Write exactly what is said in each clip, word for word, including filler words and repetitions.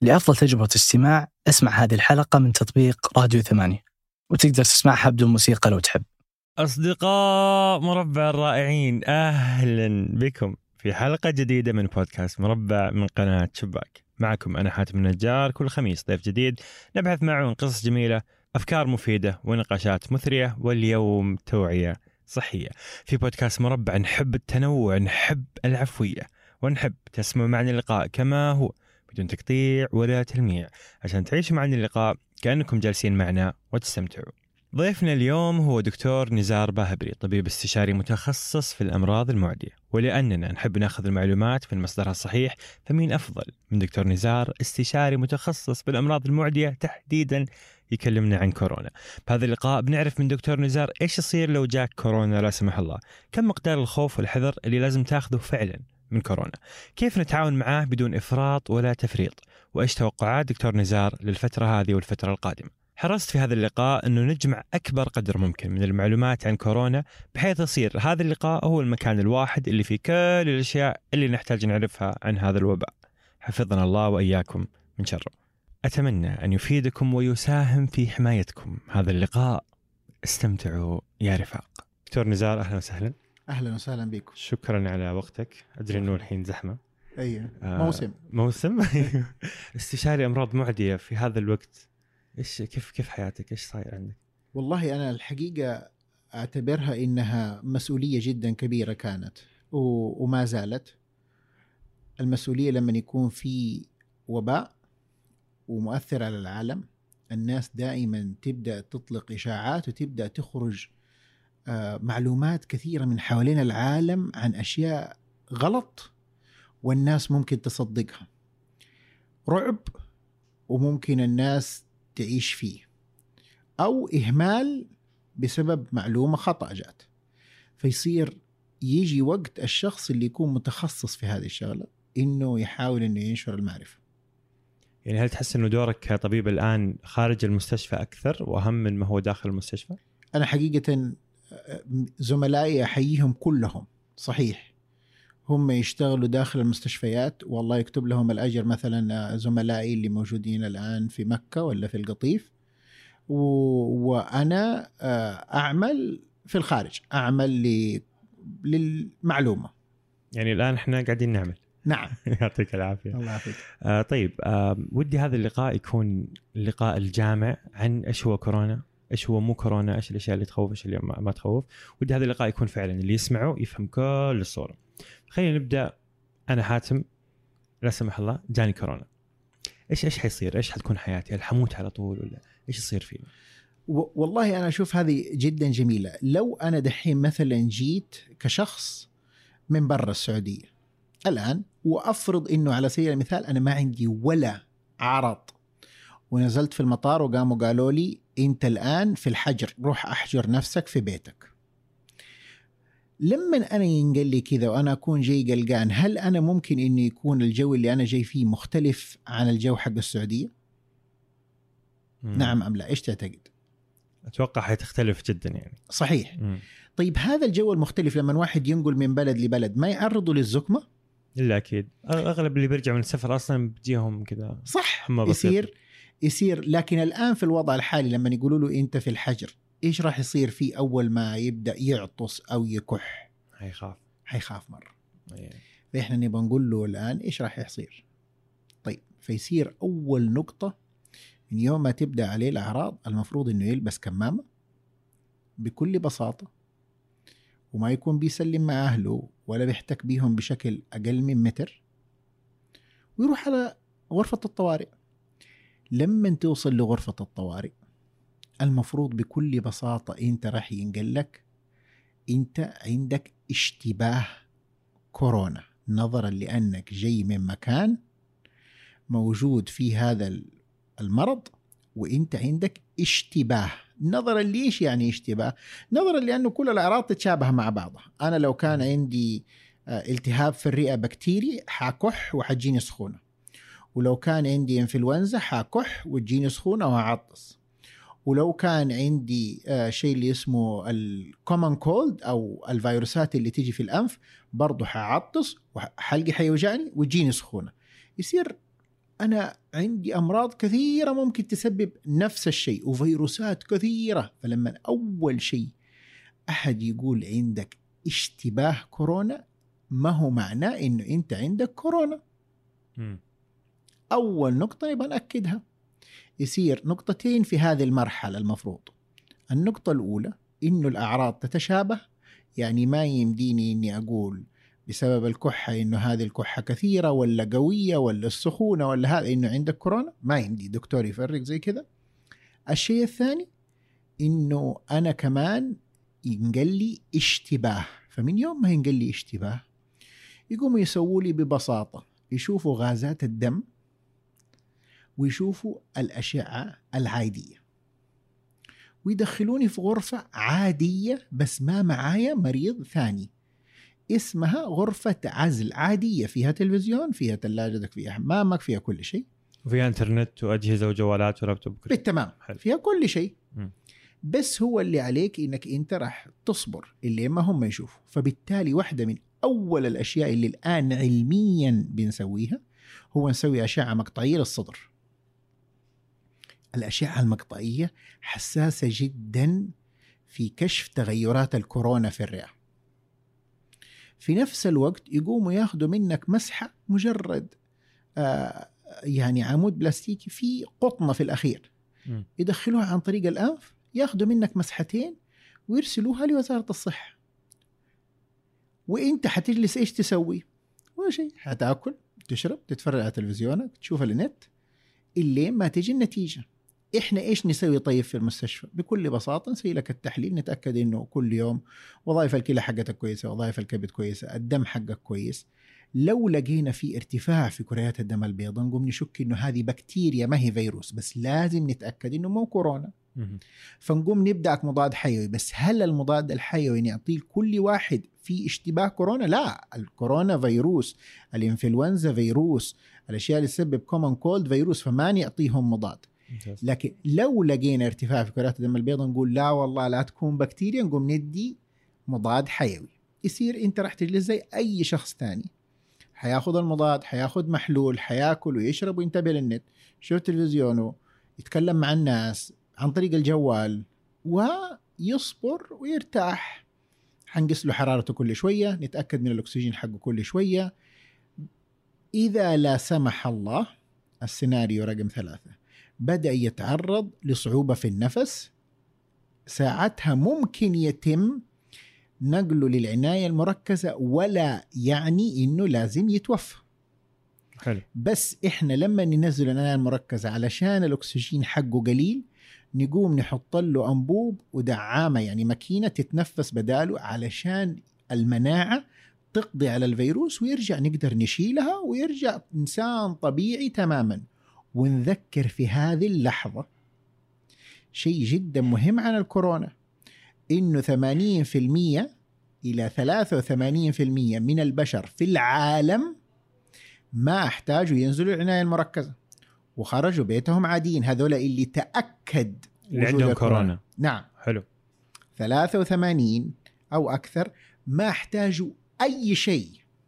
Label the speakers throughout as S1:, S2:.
S1: لأفضل تجربة استماع اسمع هذه الحلقة من تطبيق راديو ثمانية، وتقدر تسمعها بدون موسيقى لو تحب.
S2: أصدقاء مربع الرائعين، أهلا بكم في حلقة جديدة من بودكاست مربع من قناة شباك. معكم أنا حاتم النجار، كل خميس ضيف جديد نبحث معه عن قصص جميلة، أفكار مفيدة ونقاشات مثرية، واليوم توعية صحية. في بودكاست مربع نحب التنوع، نحب العفوية، ونحب تسمع معنا اللقاء كما هو بدون تقطيع ولا تلميع، عشان تعيشوا معنا اللقاء كأنكم جالسين معنا وتستمتعوا. ضيفنا اليوم هو دكتور نزار باهبري، طبيب استشاري متخصص في الأمراض المعدية. ولأننا نحب ناخذ المعلومات من مصدرها الصحيح، فمين أفضل من دكتور نزار استشاري متخصص بالأمراض المعدية تحديدا يكلمنا عن كورونا. بهذا اللقاء بنعرف من دكتور نزار إيش يصير لو جاك كورونا لا سمح الله، كم مقدار الخوف والحذر اللي لازم تاخذه فعلا من كورونا، كيف نتعاون معاه بدون إفراط ولا تفريط، وإيش توقعات دكتور نزار للفترة هذه والفترة القادمة. حرصت في هذا اللقاء أنه نجمع أكبر قدر ممكن من المعلومات عن كورونا، بحيث يصير هذا اللقاء هو المكان الواحد اللي فيه كل الأشياء اللي نحتاج نعرفها عن هذا الوباء. حفظنا الله وإياكم من شره. أتمنى أن يفيدكم ويساهم في حمايتكم هذا اللقاء. استمتعوا يا رفاق. دكتور نزار، أهلا وسهلا.
S3: أهلا وسهلا بكم.
S2: شكرا على وقتك. أدري أنه الحين زحمة.
S3: أيه.
S2: آه
S3: موسم
S2: موسم استشاري أمراض معدية في هذا الوقت، إيش كيف كيف حياتك؟ إيش صاير عندك؟
S3: والله أنا الحقيقة أعتبرها إنها مسؤولية جدا كبيرة كانت و... وما زالت. المسؤولية لما يكون في وباء ومؤثر على العالم، الناس دائما تبدأ تطلق إشاعات وتبدأ تخرج آه معلومات كثيرة من حوالين العالم عن أشياء غلط، والناس ممكن تصدقها. رعب، وممكن الناس تعيش فيه، أو إهمال بسبب معلومة خطأ جات. فيصير يجي وقت الشخص اللي يكون متخصص في هذه الشغلة إنه يحاول إنه ينشر المعرفة.
S2: يعني هل تحس إنه دورك كطبيب الآن خارج المستشفى أكثر وأهم من ما هو داخل المستشفى؟
S3: أنا حقيقة زملائي أحييهم كلهم، صحيح هم يشتغلوا داخل المستشفيات والله يكتب لهم الأجر. مثلا زملائي اللي موجودين الآن في مكة ولا في القطيف، و... وأنا أعمل في الخارج، أعمل ل... للمعلومة.
S2: يعني الآن إحنا قاعدين نعمل.
S3: نعم.
S2: يعطيك العافية.
S3: الله يعافيك.
S2: آه طيب، آه ودي هذا اللقاء يكون اللقاء الجامع عن إيش هو كورونا، إيش هو مو كورونا، إيش الأشياء اللي تخوف، إيش اللي ما, ما تخوف. ودي هذا اللقاء يكون فعلا اللي يسمعه يفهم كل الصورة. خلينا نبدأ. أنا حاتم لا سمح الله جاني كورونا، إيش إيش حيصير؟ إيش حتكون حياتي؟ هل حموت على طول ولا إيش يصير فينا؟
S3: والله أنا أشوف هذه جدا جميلة. لو أنا دحين مثلا جيت كشخص من برا السعودية الآن، وأفرض إنه على سبيل المثال أنا ما عندي ولا عرض، ونزلت في المطار وقاموا قالوا لي أنت الآن في الحجر، روح أحجر نفسك في بيتك. لما أنا ينقل لي كذا وأنا أكون جاي قلقان، هل أنا ممكن إنه يكون الجو اللي أنا جاي فيه مختلف عن الجو حق السعودية؟ مم. نعم أم لا؟ إيش تعتقد؟
S2: أتوقع حتختلف جدا يعني.
S3: صحيح.
S2: مم.
S3: طيب هذا الجو المختلف لما واحد ينقل من بلد لبلد ما يعرضوا للزكمة؟
S2: إلا أكيد. أغلب اللي بيرجع من السفر أصلا بيجيهم كذا.
S3: صح. يصير يصير لكن الآن في الوضع الحالي لما يقولوا له أنت في الحجر، إيش راح يصير فيه أول ما يبدأ يعطس أو يكح؟
S2: هيخاف
S3: هيخاف مرة.
S2: أيه.
S3: فإحنا نبغى نقول له الآن إيش راح يصير. طيب فيصير أول نقطة من يوم ما تبدأ عليه الأعراض المفروض إنه يلبس كمامة بكل بساطة، وما يكون بيسلم مع أهله ولا بيحتك بيهم بشكل أقل من متر، ويروح على غرفة الطوارئ. لما توصل لغرفة الطوارئ المفروض بكل بساطة أنت راح ينقلك أنت عندك اشتباه كورونا، نظرا لأنك جاي من مكان موجود فيه هذا المرض وأنت عندك اشتباه. نظرا ليش يعني اشتباه؟ نظرا لأنه كل الأعراض تتشابه مع بعضها. أنا لو كان عندي التهاب في الرئة بكتيري حاكح وحجيني سخونة، ولو كان عندي انفلونزا حاكح وتجيني سخونة وهعطس، ولو كان عندي آه شيء اللي اسمه الكومن كولد أو الفيروسات اللي تيجي في الأنف برضو حعطس وحلقي حيوجعني وتجيني سخونة. يصير أنا عندي أمراض كثيرة ممكن تسبب نفس الشيء وفيروسات كثيرة. فلما أول شيء أحد يقول عندك اشتباه كورونا ما هو معناه إنه أنت عندك كورونا.
S2: م.
S3: أول نقطة يبقى نأكدها. يصير نقطتين في هذه المرحلة المفروض. النقطة الأولى إنه الأعراض تتشابه، يعني ما يمديني إني أقول بسبب الكحة إنه هذه الكحة كثيرة ولا قوية ولا السخونة ولا هذا إنه عندك كورونا، ما يمدي دكتور يفرق زي كذا. الشيء الثاني إنه أنا كمان ينقل لي اشتباه. فمن يوم ما ينقل لي اشتباه يقوموا يسووا لي ببساطة يشوفوا غازات الدم ويشوفوا الأشعة العادية ويدخلوني في غرفة عادية بس ما معايا مريض ثاني، اسمها غرفة عزل عادية، فيها تلفزيون، فيها ثلاجتك، فيها حمامك، فيها كل شيء،
S2: وفيها انترنت وأجهزة وجوالات ولابتوب
S3: بالتمام،
S2: حل.
S3: فيها كل شيء.
S2: م.
S3: بس هو اللي عليك إنك أنت راح تصبر اللي ما هم يشوفوا. فبالتالي واحدة من أول الأشياء اللي الآن علميا بنسويها هو نسوي أشعة مقطعية للصدر. الأشعة المقطعية حساسة جدا في كشف تغيرات الكورونا في الرئة. في نفس الوقت يقوموا ياخدوا منك مسحة، مجرد آه يعني عمود بلاستيكي في قطنة في الأخير
S2: م.
S3: يدخلوها عن طريق الأنف، ياخدوا منك مسحتين ويرسلوها لوزارة الصحة. وإنت حتجلس إيش تسوي؟ ولا شيء، حتاكل، تشرب، تتفرج على تلفزيونك، تشوف النت، اللي ما تجي النتيجة. إحنا إيش نسوي طيب في المستشفى؟ بكل بساطة نسوي لك التحليل، نتأكد إنه كل يوم وظائف الكلى حقتك كويسة، وظائف الكبد كويسة، الدم حقك كويس. لو لقينا في ارتفاع في كريات الدم البيضاء نقوم نشك إنه هذه بكتيريا ما هي فيروس، بس لازم نتأكد إنه مو كورونا.
S2: م.
S3: فنقوم نبدأ مضاد حيوي. بس هل المضاد الحيوي نعطيه كل واحد في اشتباه كورونا؟ لا، الكورونا فيروس، الانفلونزا فيروس، الأشياء اللي تسبب كومن كولد فيروس، فما نعطيهم مضاد. لكن لو لقينا ارتفاع في كرات الدم البيضاء نقول لا والله لا تكون بكتيريا، نقوم ندي مضاد حيوي. يصير انت راح تجلس زي اي شخص تاني، حياخذ المضاد، حياخذ محلول، حياكل ويشرب وينتبه للنت، يشوف تلفزيونه، يتكلم مع الناس عن طريق الجوال ويصبر ويرتاح. حنقيس له حرارته كل شوية، نتأكد من الأكسجين حقه كل شوية. إذا لا سمح الله السيناريو رقم ثلاثة بدأ يتعرض لصعوبة في النفس، ساعتها ممكن يتم نقله للعناية المركزة، ولا يعني إنه لازم يتوفى.
S2: حلو.
S3: بس إحنا لما ننزل العناية المركزة علشان الأكسجين حقه قليل نقوم نحط له أنبوب ودعامة، يعني ماكينة تتنفس بداله، علشان المناعة تقضي على الفيروس ويرجع نقدر نشيلها ويرجع إنسان طبيعي تماما. ونذكر في هذه اللحظة شيء جدا مهم عن الكورونا، إنه ثمانين بالمئة إلى ثلاثة وثمانين بالمئة من البشر في العالم ما احتاجوا ينزلوا العناية المركزة وخرجوا بيتهم عاديين. هذول اللي تأكد
S2: اللي عندهم كورونا.
S3: نعم.
S2: حلو.
S3: ثلاثة وثمانين أو أكثر ما احتاجوا أي شيء.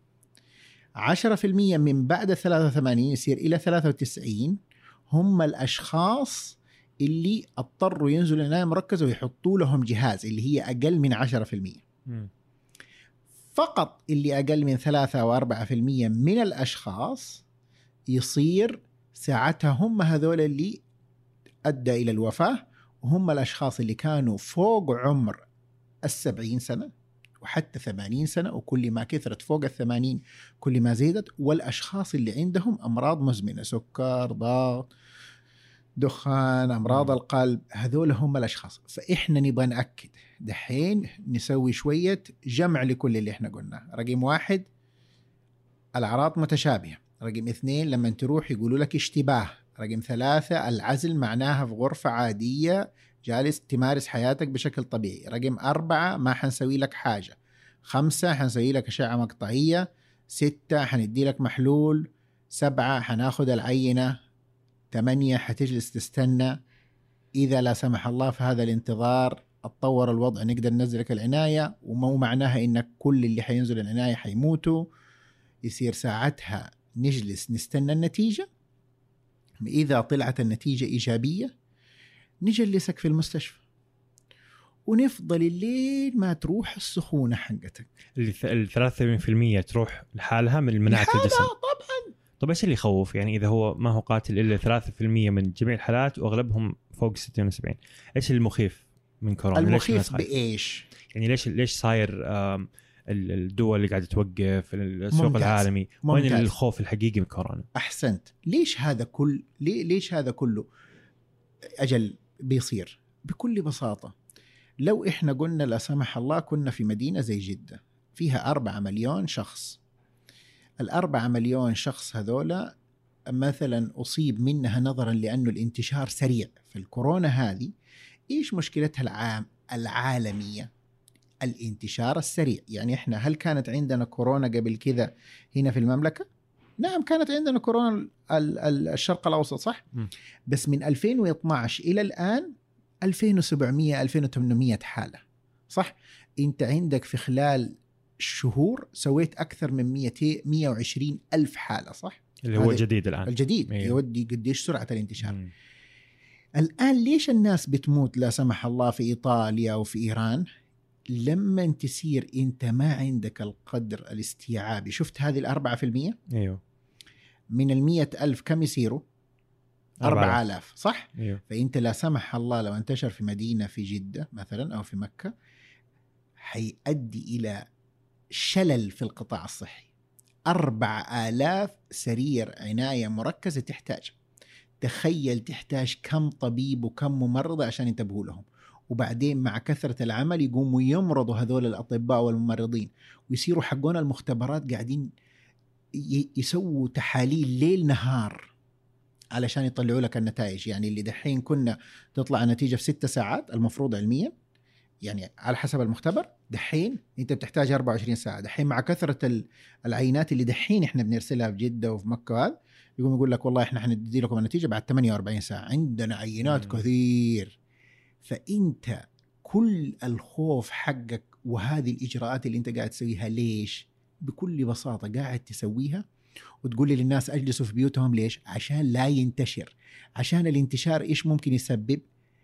S3: عشرة بالمئة من بعد ثلاثة وثمانين يصير إلى ثلاثة وتسعين هم الأشخاص اللي اضطروا ينزلوا العناية مركزة ويحطوا لهم جهاز، اللي هي أقل من عشرة بالمئة.
S2: م.
S3: فقط اللي أقل من ثلاثة أو أربعة بالمئة من الأشخاص يصير ساعتها هم هذول اللي أدى إلى الوفاة، وهم الأشخاص اللي كانوا فوق عمر السبعين سنة وحتى ثمانين سنة، وكل ما كثرت فوق الثمانين كل ما زيدت، والأشخاص اللي عندهم أمراض مزمنة، سكر، ضغط، دخان، أمراض القلب، هذول هم الأشخاص. فإحنا نبغى نأكد دحين نسوي شوية جمع لكل اللي إحنا قلنا. رقم واحد الأعراض متشابهة. رقم اثنين لما تروح يقولوا لك اشتباه. رقم ثلاثة العزل معناها في غرفة عادية جالس تمارس حياتك بشكل طبيعي. رقم أربعة ما حنسوي لك حاجة. خمسة حنسوي لك أشعة مقطعية. ستة حندي لك محلول. سبعة حناخد العينة. ثمانية حتجلس تستنى. إذا لا سمح الله في هذا الانتظار اتطور الوضع نقدر ننزلك العناية، ومو معناها إنك كل اللي حينزل العناية حيموتوا. يصير ساعتها نجلس نستنى النتيجة إذا طلعت النتيجة إيجابية نجلسك في المستشفى ونفضل الليل ما تروح السخونة حقتك.
S2: ال ثلاثة في المية تروح لحالها من مناعة الجسم.
S3: طبعا.
S2: طب ايش اللي يخوف يعني اذا هو ما هو قاتل الا ثلاثة في المية من جميع الحالات واغلبهم فوق ستين وسبعين؟ ايش المخيف من كورونا؟
S3: المخيف بايش
S2: يعني ليش ليش صاير الدول اللي قاعده توقف السوق
S3: ممتاز.
S2: العالمي؟
S3: ممتاز.
S2: وين الخوف الحقيقي من كورونا؟
S3: احسنت. ليش هذا كل ليه ليش هذا كله اجل بيصير؟ بكل بساطه لو احنا قلنا لا سمح الله كنا في مدينه زي جده فيها أربعة مليون شخص، الأربعة مليون شخص هذولا مثلا أصيب منها نظرا لأنه الانتشار سريع في الكورونا هذه. إيش مشكلتها العام العالمية؟ الانتشار السريع. يعني إحنا هل كانت عندنا كورونا قبل كذا هنا في المملكة؟ نعم كانت عندنا كورونا الشرق الأوسط صح؟ م. بس من ألفين واثناشر إلى الآن ألفين وسبعمية ألفين وثمانمية حالة صح؟ أنت عندك في خلال شهور سويت أكثر من مئة وعشرين ألف حالة صح؟
S2: اللي هو جديد الآن.
S3: الجديد أيوه. يودي قديش سرعة الانتشار. مم. الآن ليش الناس بتموت لا سمح الله في إيطاليا وفي إيران؟ لما تسير أنت ما عندك القدر الاستيعابي. شفت هذه الأربعة في المية؟
S2: أيوه.
S3: من المية ألف كم يصيروا؟ أربعة آلاف صح؟
S2: أيوه.
S3: فأنت لا سمح الله لو انتشر في مدينة في جدة مثلا أو في مكة حيؤدي إلى شلل في القطاع الصحي. أربع آلاف سرير عناية مركزة تحتاج. تخيل تحتاج كم طبيب وكم ممرضة عشان ينتبهوا لهم، وبعدين مع كثرة العمل يقوموا يمرضوا هذول الأطباء والممرضين ويصيروا حقون المختبرات قاعدين يسووا تحاليل ليل نهار علشان يطلعوا لك النتائج. يعني اللي دحين كنا تطلع النتيجة في ستة ساعات المفروض علميا يعني على حسب المختبر، دحين انت بتحتاج أربعة وعشرين ساعة. دحين مع كثرة العينات اللي دحين احنا بنرسلها في جدة وفي مكة هذا يقوم يقول لك والله احنا حندي لكم النتيجة بعد ثمانية وأربعين ساعة. عندنا عينات مم. كثير. فانت كل الخوف حقك وهذه الإجراءات اللي انت قاعد تسويها ليش؟ بكل بساطة قاعد تسويها وتقول لي للناس أجلسوا في بيوتهم. ليش؟ عشان لا ينتشر. عشان الانتشار إيش ممكن يسبب؟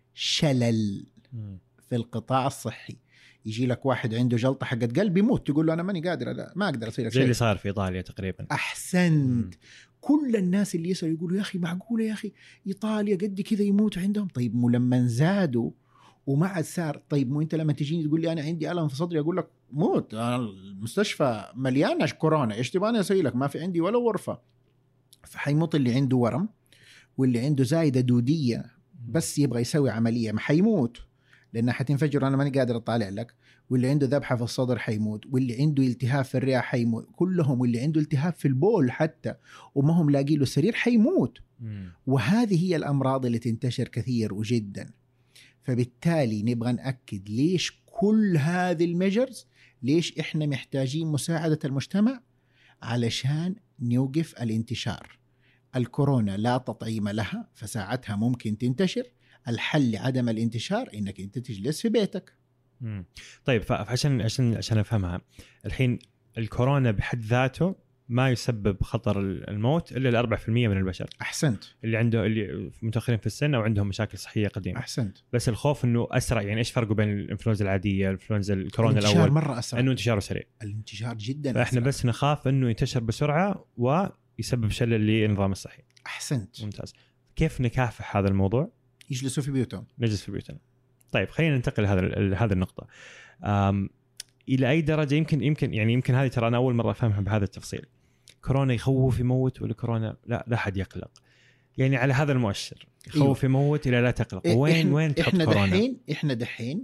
S3: شلل م. في القطاع الصحي. يجي لك واحد عنده جلطة حقت قلب يموت تقول له أنا ماني قادر لا ما أقدر أصير لك شيء.
S2: زي اللي صار في إيطاليا تقريبا.
S3: أحسنت. م. كل الناس اللي يسألوا يقولوا يا أخي معقولة يا أخي إيطاليا قد كذا يموت عندهم؟ طيب مو لما زادوا ومع صار. طيب مو أنت لما تجيني تقول لي أنا عندي ألم في صدري أقول لك موت أنا المستشفى مليانة كورونا إيش تبغاني أسوي لك؟ ما في عندي ولا غرفة. فحيموت اللي عنده ورم واللي عنده زايدة دودية بس يبغى يسوي عملية ما حيموت لأنها حتنفجر أنا ماني قادر أطالع لك. واللي عنده ذبحة في الصدر حيموت. واللي عنده التهاب في الرئة حيموت كلهم. واللي عنده التهاب في البول حتى وما هم لاقي له سرير حيموت. مم. وهذه هي الأمراض اللي تنتشر كثير وجدا. فبالتالي نبغى نأكد ليش كل هذه الميجرز. ليش إحنا محتاجين مساعدة المجتمع؟ علشان نوقف الانتشار. الكورونا لا تطعيم لها فساعتها ممكن تنتشر. الحل لعدم الانتشار إنك أنت تجلس في بيتك.
S2: مم. طيب فعشان عشان عشان أفهمها الحين الكورونا بحد ذاته ما يسبب خطر الموت إلا الأربع في المية من البشر.
S3: أحسنت.
S2: اللي عنده اللي متأخرين في السن أو عندهم مشاكل صحية قديمة.
S3: أحسنت.
S2: بس الخوف إنه أسرع. يعني إيش فرقه بين الإنفلونزا العادية والإنفلونزا الكورونا
S3: الانتشار
S2: الأول؟
S3: مرة أسرع.
S2: إنه انتشاره سريع.
S3: الانتشار جدا
S2: فإحنا
S3: أسرع.
S2: بس نخاف إنه ينتشر بسرعة ويسبب شلل للنظام الصحي.
S3: أحسنت.
S2: ممتاز. كيف نكافح هذا الموضوع؟
S3: يجلسوا في بيوتهم.
S2: نجلس في بيوتنا. طيب خلينا ننتقل هذا هذه النقطة. إلى أي درجة يمكن يمكن يعني يمكن هذه ترى أنا أول مرة أفهمها بهذا التفصيل. كورونا يخوف يموت ولا كورونا لا لا حد يقلق؟ يعني على هذا المؤشر يخوف أيوه. يموت إلى لا تقلق. وين إحنا وين تحط
S3: إحنا
S2: كورونا؟
S3: دحين إحنا دحين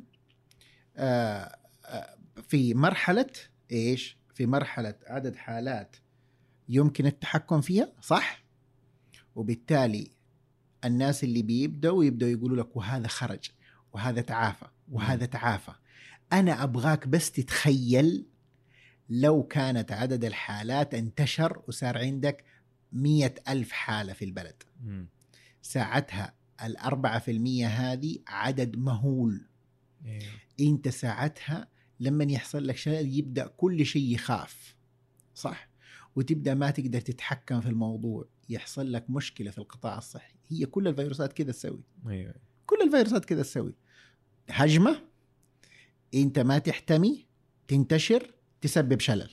S3: آه في مرحلة إيش؟ في مرحلة عدد حالات يمكن التحكم فيها صح؟ وبالتالي الناس اللي بيبدأوا يبدأوا يقولوا لك وهذا خرج وهذا تعافى وهذا تعافى. أنا أبغاك بس تتخيل لو كانت عدد الحالات انتشر وصار عندك مية ألف حالة في البلد م. ساعتها الأربعة في المية هذه عدد مهول. إيه. أنت ساعتها لما يحصل لك شيء يبدأ كل شيء يخاف صح وتبدأ ما تقدر تتحكم في الموضوع. يحصل لك مشكلة في القطاع الصحي. هي كل الفيروسات كده تسوي،
S2: ايوه
S3: كل الفيروسات كده تسوي، هجمة انت ما تحتمي تنتشر تسبب شلل.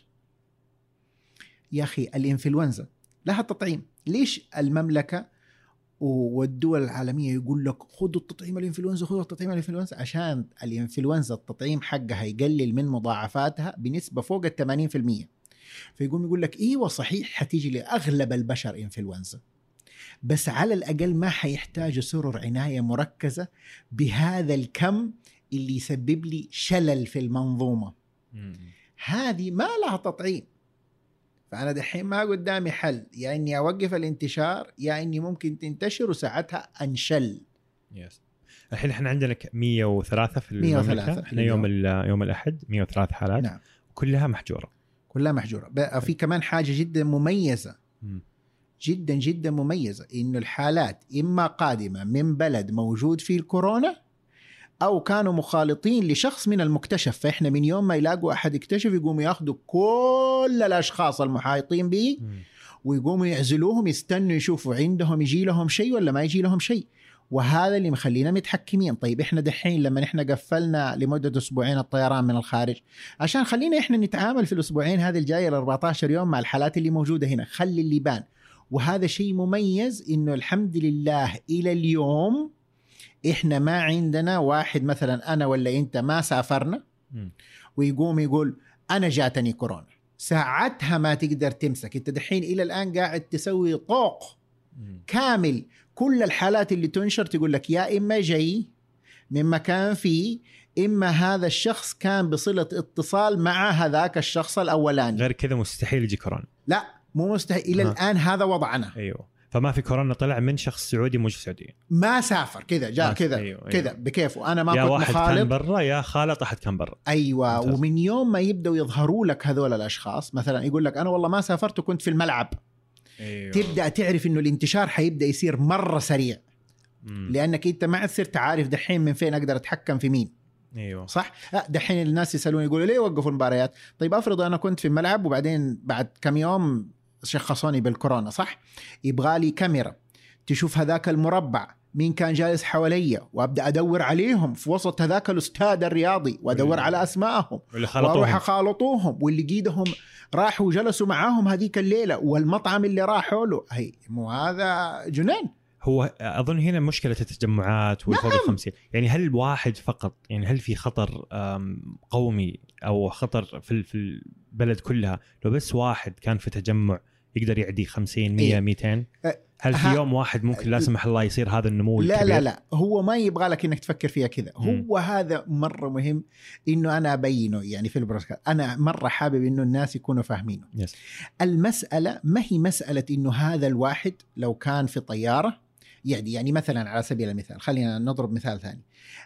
S3: يا أخي الإنفلونزا لها تطعيم، ليش المملكة والدول العالمية يقول لك خذوا التطعيم الإنفلونزا، خذوا التطعيم الإنفلونزا؟ عشان الإنفلونزا التطعيم حقها يقلل من مضاعفاتها بنسبة فوق الثمانين في المية. فيقوم يقول لك إيوه صحيح حتيجي لأغلب البشر إنفلونزا، بس على الأقل ما حيحتاج سرور عناية مركزة بهذا الكم اللي يسبب لي شلل في المنظومة. هذه ما لها تطعيم. فأنا دحين ما قدامي حل، يا يعني إني أوقف الانتشار يا إني ممكن تنتشر وساعتها أنشل.
S2: يس. الحين إحنا عندنا مية وثلاثة في
S3: مية وثلاثة
S2: إحنا يوم يوم الأحد مية وثلاثة حالات.
S3: نعم.
S2: كلها محجورة.
S3: كلها محجورة. بقى في كمان حاجة جدا مميزة
S2: م.
S3: جدا جدا مميزة، إنه الحالات إما قادمة من بلد موجود فيه الكورونا أو كانوا مخالطين لشخص من المكتشف. فإحنا من يوم ما يلاقوا أحد اكتشف يقوموا ياخدوا كل الأشخاص المحايطين به ويقوموا يعزلوهم، يستنوا يشوفوا عندهم يجي لهم شيء ولا ما يجي لهم شيء. وهذا اللي مخلينا متحكمين. طيب إحنا دحين لما إحنا قفلنا لمدة أسبوعين الطيران من الخارج، عشان خلينا إحنا نتعامل في الأسبوعين هذه الجاية ال أربعة عشر يوم مع الحالات اللي موجودة هنا، خلي اللي بان. وهذا شيء مميز إنه الحمد لله إلى اليوم إحنا ما عندنا واحد مثلا أنا ولا أنت ما سافرنا ويقوم يقول أنا جاتني كورونا، ساعتها ما تقدر تمسك. أنت دحين إلى الآن قاعد تسوي طوق كامل، كل الحالات اللي تنشر تقول لك يا إما جاي من مكان فيه، إما هذا الشخص كان بصلة اتصال مع هذاك الشخص الأولاني.
S2: غير كذا مستحيل يجي كورونا.
S3: لا مو مستحيل إلى ها. الآن هذا وضعنا.
S2: أيوه. فما في كورونا طلع من شخص سعودي موجود في السعودية،
S3: ما سافر كذا جاء كذا أيوة كذا أيوة. بكيفه. أنا ما كنت مخالط، يا واحد كان برا يا خالط أحد كان برا. أيوة ممتاز. ومن يوم ما يبدأوا يظهروا لك هذول الأشخاص، مثلا يقول لك أنا والله ما سافرت وكنت في الملعب، أيوة. تبدأ تعرف إنه الانتشار حيبدأ يصير مرة سريع. مم. لأنك أنت ما صرت عارف دحين من فين أقدر أتحكم في مين.
S2: أيوة.
S3: صح؟ دحين الناس يسألون يقولوا ليه وقفوا المباريات؟ طيب أفرض أنا كنت في الملعب وبعدين بعد كم يوم شخصوني بالكورونا، صح؟ يبغالي كاميرا تشوف هذاك المربع مين كان جالس حواليا، وابدا ادور عليهم في وسط هذاك الاستاد الرياضي وادور على اسمائهم واروح اخالطوهم، واللي قيدهم راحوا وجلسوا معاهم هذيك الليله، والمطعم اللي راحوا له. هي مو هذا جنان؟
S2: هو اظن هنا مشكله التجمعات والفوق نعم. الخمسين. يعني هل واحد فقط، يعني هل في خطر قومي او خطر في في البلد كلها لو بس واحد كان في تجمع يقدر يعدي خمسين مية مئتين؟ هل في يوم واحد ممكن لا سمح الله يصير هذا النمو
S3: لا
S2: الكبير؟
S3: لا لا هو ما يبغى لك انك تفكر فيها كذا. هو هذا مرة مهم انه انا ابينه يعني في البرودكاست. انا مرة حابب انه الناس يكونوا فاهمينه.
S2: yes.
S3: المسألة ما هي مسألة انه هذا الواحد لو كان في طيارة يعني يعني مثلا على سبيل المثال خلينا نضرب مثال ثاني.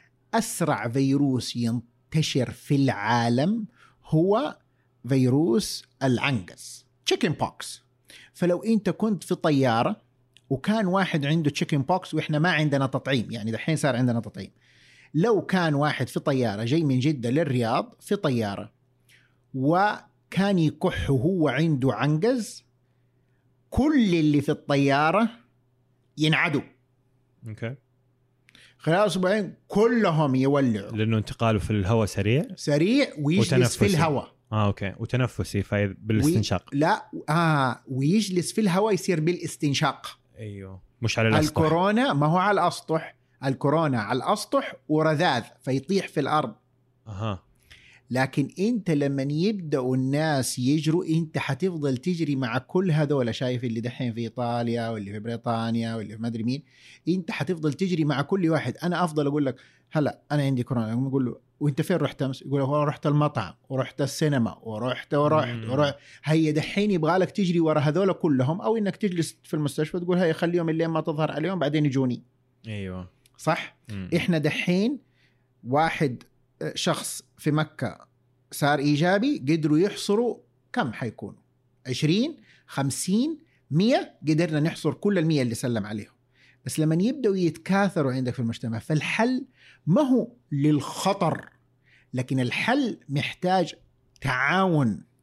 S3: اسرع فيروس ينتشر في العالم هو فيروس العنقز تشيكن بوكس. فلو انت كنت في طيارة وكان واحد عنده تشيكن بوكس وإحنا ما عندنا تطعيم، يعني دحين صار عندنا تطعيم، لو كان واحد في طيارة جاي من جدة للرياض في طيارة وكان يكح وهو عنده عنقز، كل اللي في الطيارة ينعدوا
S2: okay.
S3: خلال أسبوعين كلهم يولعوا،
S2: لأنه انتقاله في الهواء سريع
S3: سريع ويجلس في الهواء.
S2: آه أوكي. وتنفسي في بالاستنشاق
S3: وي... لا آه ويجلس في الهواء يصير بالاستنشاق.
S2: أيوه مش على الأسطح.
S3: الكورونا ما هو على الأسطح، الكورونا على الأسطح ورذاذ فيطيح في الأرض.
S2: أها.
S3: لكن أنت لما يبدأوا الناس يجروا أنت حتفضل تجري مع كل هذول. شايف اللي دحين في إيطاليا واللي في بريطانيا واللي في مدري مين، أنت حتفضل تجري مع كل واحد. أنا أفضل أقول لك هلا أنا عندي كورونا، أقول له وأنت فين رحت أمس؟ يقول له رحت المطعم ورحت السينما ورحت ورحت ورحت. هيا دحين يبغالك تجري ورا هذول كلهم، أو إنك تجلس في المستشفى تقول هيا خليهم اللي ما تظهر عليهم بعدين يجوني.
S2: أيوة
S3: صح. مم. إحنا دحين واحد شخص في مكة صار إيجابي، قدروا يحصروا كم حيكونوا عشرين خمسين مية، قدرنا نحصر كل المية اللي سلم عليهم. بس لما يبدأوا يتكاثروا عندك في المجتمع، فالحل ما هو للخطر، لكن الحل محتاج تعاون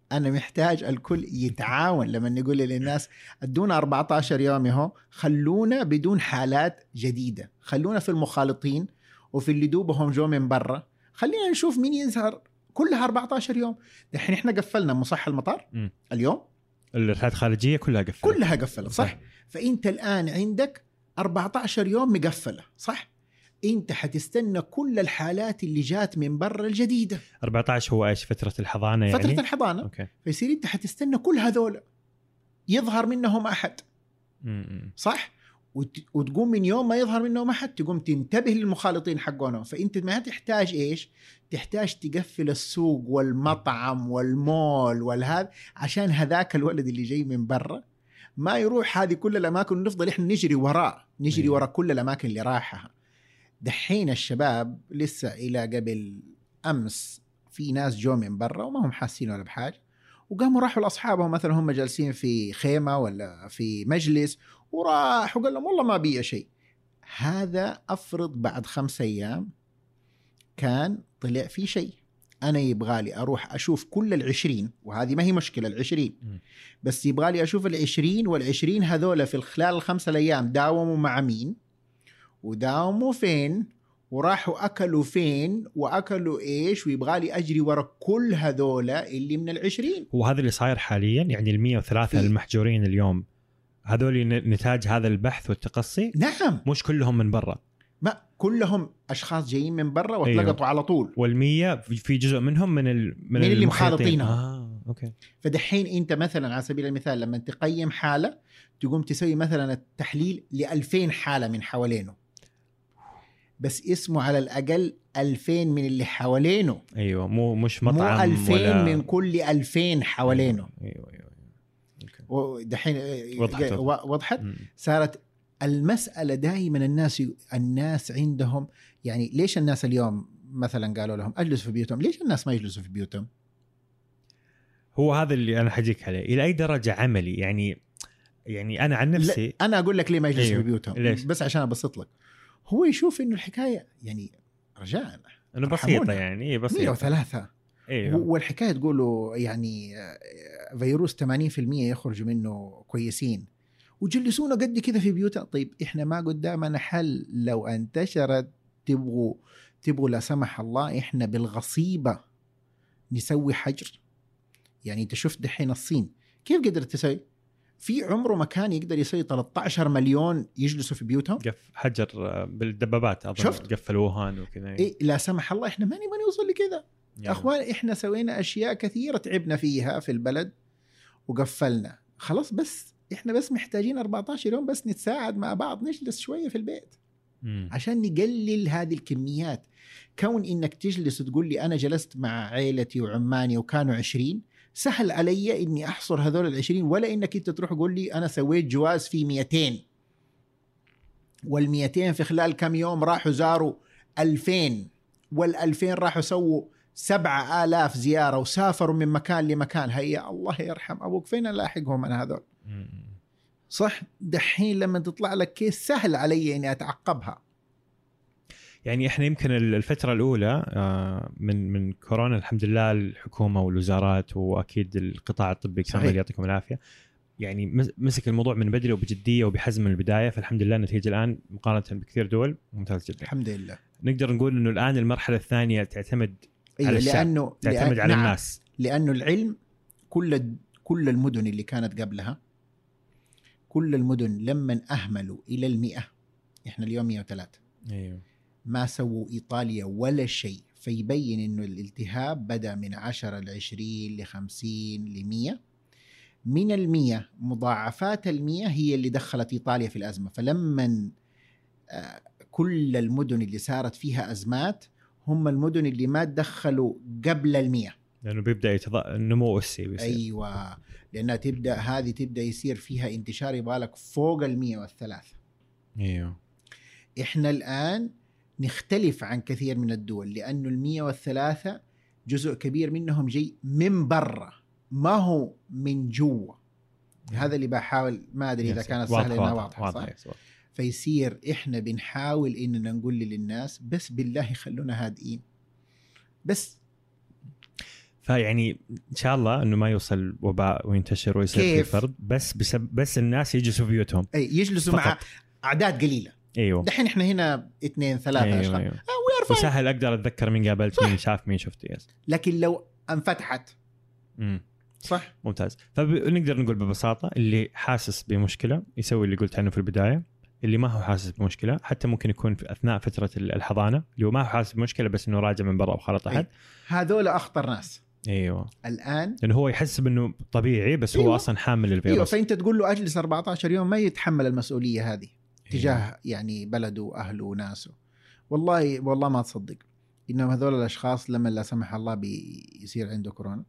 S3: أنا محتاج الكل يتعاون. لما نقول للناس ادونا أربعة عشر يوم يهو، خلونا بدون حالات جديدة، خلونا في المخالطين وفي اللي دوبهم جو من برا، خلينا نشوف مين يظهر. كلها أربعة عشر يوم. الحين احنا قفلنا مصح المطار
S2: م.
S3: اليوم،
S2: الرحلات الخارجية كلها قفلت
S3: كلها قفلت صح؟ فأنت الآن عندك أربعة عشر يوم مقفلة صح؟ أنت حتستنى كل الحالات اللي جات من برا الجديدة.
S2: أربعة عشر هو إيش؟ فترة الحضانة يعني؟
S3: فترة الحضانة.
S2: أوكي.
S3: فيصير أنت حتستنى كل هذول يظهر منهم أحد
S2: م.
S3: صح؟ وت... وتقوم من يوم ما يظهر منهم أحد تقوم تنتبه للمخالطين حقونهم. فأنت ما تحتاج إيش؟ تحتاج تقفل السوق والمطعم والمول والهذا عشان هذاك الولد اللي جاي من برا ما يروح هذه كل الأماكن ونفضل إحنا نجري وراه، نجري ورا كل الأماكن اللي راحها. دحين الشباب لسه إلى قبل أمس في ناس جو من برا وما هم حاسين ولا بحاجة، وقاموا راحوا لأصحابهم مثلا هم جالسين في خيمة ولا في مجلس وراح وقال لهم والله ما بي شيء. هذا أفرض بعد خمسة أيام كان طلع في شيء، أنا يبغالي أروح أشوف كل العشرين، وهذه ما هي مشكلة العشرين، بس يبغالي أشوف العشرين، والعشرين هذول في خلال الخمسة الأيام داوموا مع مين وداوموا فين وراحوا أكلوا فين وأكلوا إيش، ويبغالي أجري ورا كل هذول اللي من العشرين.
S2: وهذا اللي صاير حاليا يعني المية وثلاثة المحجورين اليوم هذول نتاج هذا البحث والتقصي؟
S3: نعم.
S2: مش كلهم من برا،
S3: ما كلهم أشخاص جايين من برا واتلقطوا أيوه. على طول.
S2: والمية في جزء منهم من ال...
S3: من, من اللي مخالطين.
S2: آه، أوكي.
S3: فدحين أنت مثلا على سبيل المثال لما تقيم حالة تقوم تسوي مثلا التحليل لألفين حالة من حوالينه، بس اسمه على الأقل ألفين من اللي حوالينه.
S2: أيوة، مو مش مطعم،
S3: مو ألفين
S2: ولا...
S3: من كل ألفين حوالينه.
S2: أيوة أيوة أيوة.
S3: ودحين
S2: وضحت,
S3: وضحت. صارت المسألة دائما الناس الناس عندهم يعني ليش الناس اليوم مثلا قالوا لهم اجلسوا في بيوتهم، ليش الناس ما يجلسوا في بيوتهم؟
S2: هو هذا اللي أنا حجيك عليه. إلى أي درجة عملي يعني يعني أنا عن نفسي
S3: أنا أقول لك ليه ما يجلسوا
S2: أيوة.
S3: في بيوتهم
S2: ليش؟
S3: بس عشان أبسط لك. هو يشوف إنه الحكاية يعني رجاء
S2: إنه بسيطة يعني بسيطة
S3: مية وثلاثة.
S2: أيوة.
S3: والحكاية تقولوا يعني فيروس ثمانين بالمية يخرج منه كويسين وجلسونا قد كذا في بيوتنا. طيب إحنا ما قدامنا حل لو انتشرت تبغوا تبغوا لا سمح الله إحنا بالغصيبة نسوي حجر. يعني أنت شفت دحين الصين كيف قدرت تسوي؟ في عمره مكان يقدر يسوي ثلاثة عشر مليون يجلسوا في بيوتهم.
S2: قف حجر بالدبابات أظن قفلوهن وكذا.
S3: إيه لا سمح الله إحنا ما نبغى نوصل لكذا يعني. أخوان إحنا سوينا أشياء كثيرة تعبنا فيها في البلد وقفلنا خلاص، بس إحنا بس محتاجين أربعة عشر يوم بس نتساعد مع بعض نجلس شوية في البيت
S2: م.
S3: عشان نقلل هذه الكميات. كون إنك تجلس وتقول لي أنا جلست مع عائلتي وعماني وكانوا عشرين، سهل علي إني أحصر هذول العشرين، ولا إنك أنت تروح تقول لي أنا سويت جواز في مئتين والمئتين في خلال كم يوم راحوا زاروا ألفين والألفين راحوا سووا سبعة آلاف زيارة وسافروا من مكان لمكان. هيا الله يرحم أبوك فين نلاحقهم أنا هذول؟ صح. دحين لما تطلع لك كيس سهل علي إني أتعقبها.
S2: يعني إحنا يمكن الفترة الأولى من من كورونا الحمد لله الحكومة والوزارات وأكيد القطاع الطبي كامل يعطيكم العافية يعني مسك الموضوع من بدري وبجدية وبحزم من البداية. فالحمد لله النتيجة الآن مقارنة بكثير دول ممتاز جدا
S3: الحمد لله.
S2: نقدر نقول إنه الآن المرحلة الثانية تعتمد أيوة على الشعب،
S3: لأنه
S2: تعتمد
S3: لأن
S2: على
S3: نعم
S2: الناس.
S3: لأنه العلم كل كل المدن اللي كانت قبلها كل المدن لما أهملوا إلى المئة، إحنا اليوم مئة وثلاثة
S2: أيوة.
S3: ما سووا إيطاليا ولا شيء. فيبين إنه الالتهاب بدأ من عشرة لعشرين لخمسين لمية. من المية مضاعفات المية هي اللي دخلت إيطاليا في الأزمة. فلما كل المدن اللي صارت فيها أزمات هم المدن اللي ما تدخلوا قبل المية،
S2: لأنه بيبدأ يتض... النمو السي بيصير.
S3: أيوة، لأنها تبدأ هذه تبدأ يصير فيها انتشار يبغالك فوق المية والثلاثة.
S2: أيوه.
S3: إحنا الآن نختلف عن كثير من الدول لأنه المية والثلاثة جزء كبير منهم جاي من برا ما هو من جوا. هذا اللي بحاول ما أدري إذا كانت سهلة إنها واضحة صح؟ فيصير إحنا بنحاول إننا نقول للناس بس بالله خلونا هادئين بس.
S2: فيعني ان شاء الله انه ما يوصل وباء وينتشر ويصير في فرد، بس بسبب بس الناس يجلسوا في بيوتهم،
S3: اي يجلسوا فقط. مع اعداد قليله.
S2: ايوه
S3: دحين احنا هنا اثنين ثلاثه
S2: أيوة
S3: اشخاص
S2: أيوة. آه وسهل اقدر اتذكر مين قابلت، مين شاف، مين شفت. يس.
S3: لكن لو انفتحت
S2: امم
S3: صح
S2: ممتاز. فنقدر نقول ببساطه اللي حاسس بمشكله يسوي اللي قلت عنه في البدايه، اللي ما هو حاسس بمشكله حتى ممكن يكون في اثناء فتره الحضانه اللي هو ما هو حاسس بمشكله بس انه راجع من برا وخلط احد.
S3: هذول اخطر ناس.
S2: ايوه
S3: الان
S2: لانه هو يحسب انه طبيعي بس
S3: أيوة.
S2: هو اصلا حامل الفيروس.
S3: ايوه فانت تقول له اجلس أربعة عشر يوم ما يتحمل المسؤوليه هذه تجاه يعني بلده واهله وناسه. والله والله ما تصدق انهم هذول الاشخاص لما لا سمح الله بيصير عنده كورونا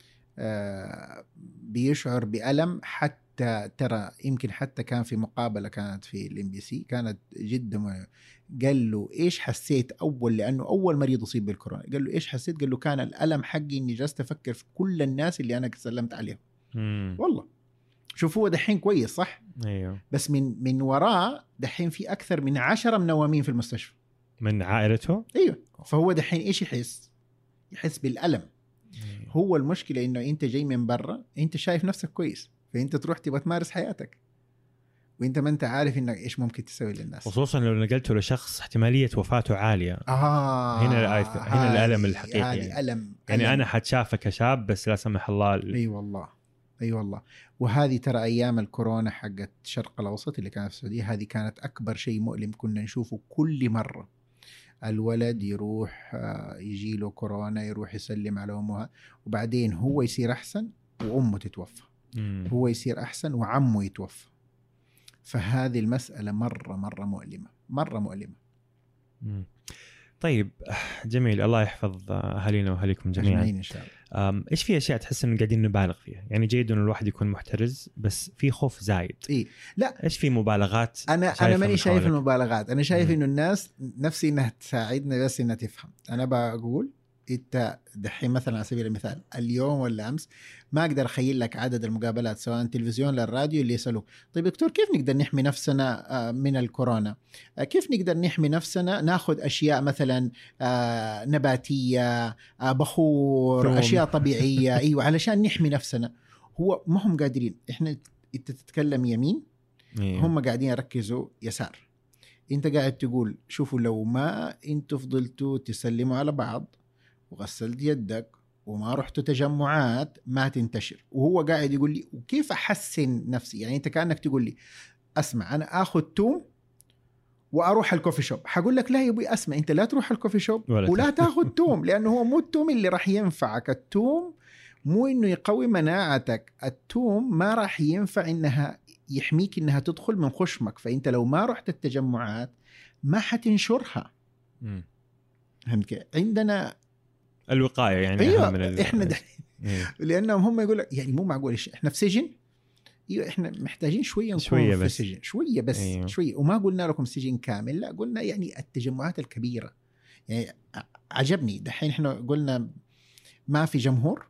S3: آه بيشعر بألم. حتى ترى يمكن حتى كان في مقابلة كانت في الام بي سي كانت جدا مهمة. قال له ايش حسيت اول، لانه اول مريض يصيب بالكورونا، قال له ايش حسيت؟ قال له كان الألم حقي اني جلست افكر في كل الناس اللي انا سلمت عليهم.
S2: مم.
S3: والله شوف هو دحين كويس صح.
S2: ايوه
S3: بس من من وراه دحين في اكثر من عشرة منومين في المستشفى
S2: من عائلته.
S3: ايوه فهو دحين ايش يحس؟ يحس بالألم. أيوه. هو المشكلة انه انت جاي من برا، انت شايف نفسك كويس، فانت تروح تبغى تمارس حياتك وانت ما انت عارف انك ايش ممكن تسوي للناس،
S2: خصوصا لو نقلته لشخص احتمالية وفاته عالية.
S3: آه
S2: هنا هنا الألم الحقيقي
S3: يعني. ألم
S2: يعني
S3: ألم.
S2: أنا حتشافك كشاب بس لا سمح الله ال...
S3: أي والله أي أيوة والله. وهذه ترى أيام الكورونا حقت الشرق الأوسط اللي كانت في السعودية، هذه كانت أكبر شيء مؤلم كنا نشوفه كل مرة. الولد يروح يجي له كورونا، يروح يسلم على أمها، وبعدين هو يصير أحسن وأمه تتوفى.
S2: مم.
S3: هو يصير أحسن وعمه يتوفى. فهذه المسألة مرة مرة مؤلمة مرة مؤلمة.
S2: مم. طيب جميل، الله يحفظ أهالينا وأهاليكم جميعا
S3: إن شاء الله.
S2: إيش في أشياء تحس إنه قاعدين نبالغ فيها؟ يعني جيد إنه الواحد يكون محترز بس في خوف زايد.
S3: إيه لا
S2: إيش في مبالغات؟
S3: أنا أنا ماني شايف
S2: حولك.
S3: المبالغات. أنا شايف إنه الناس نفسي إنها تساعدنا بس إنها تفهم. أنا بقول إنت دحين مثلا على سبيل المثال اليوم ولا أمس ما أقدر أخيل لك عدد المقابلات سواء تلفزيون للراديو اللي يسألوا طيب دكتور كيف نقدر نحمي نفسنا من الكورونا؟ كيف نقدر نحمي نفسنا؟ ناخذ أشياء مثلا نباتية، بخور، ثوم. أشياء طبيعية أيوة علشان نحمي نفسنا. هو ما هم قادرين. إحنا أنت تتكلم يمين هم قاعدين يركزوا يسار. أنت قاعد تقول شوفوا لو ما أنتوا فضلتوا تسلموا على بعض وغسلت يدك وما رحتوا تجمعات ما تنتشر. وهو قاعد يقول لي وكيف أحسن نفسي؟ يعني أنت كأنك تقول لي أسمع أنا أخذ توم وأروح الكوفي شوب. حقول لك لا يا أبوي أسمع أنت لا تروح الكوفي شوب ولا, ولا تأخذ توم لأنه هو مو التوم اللي راح ينفعك. التوم مو إنه يقوي مناعتك، التوم ما راح ينفع إنها يحميك إنها تدخل من خشمك. فأنت لو ما رحت التجمعات ما حتنشرها. فهمت؟ عندنا
S2: الوقاية يعني
S3: أيوة
S2: من ال...
S3: إحنا لأنهم هم يقول لك يعني مو معقول إيش إحنا في سجن. أيوة إحنا محتاجين شوية نكون
S2: شوية
S3: في
S2: بس.
S3: سجن شوية بس
S2: أيوة.
S3: شوية. وما قلنا لكم سجن كامل، لا قلنا يعني التجمعات الكبيرة. يعني عجبني دحين إحنا قلنا ما في جمهور،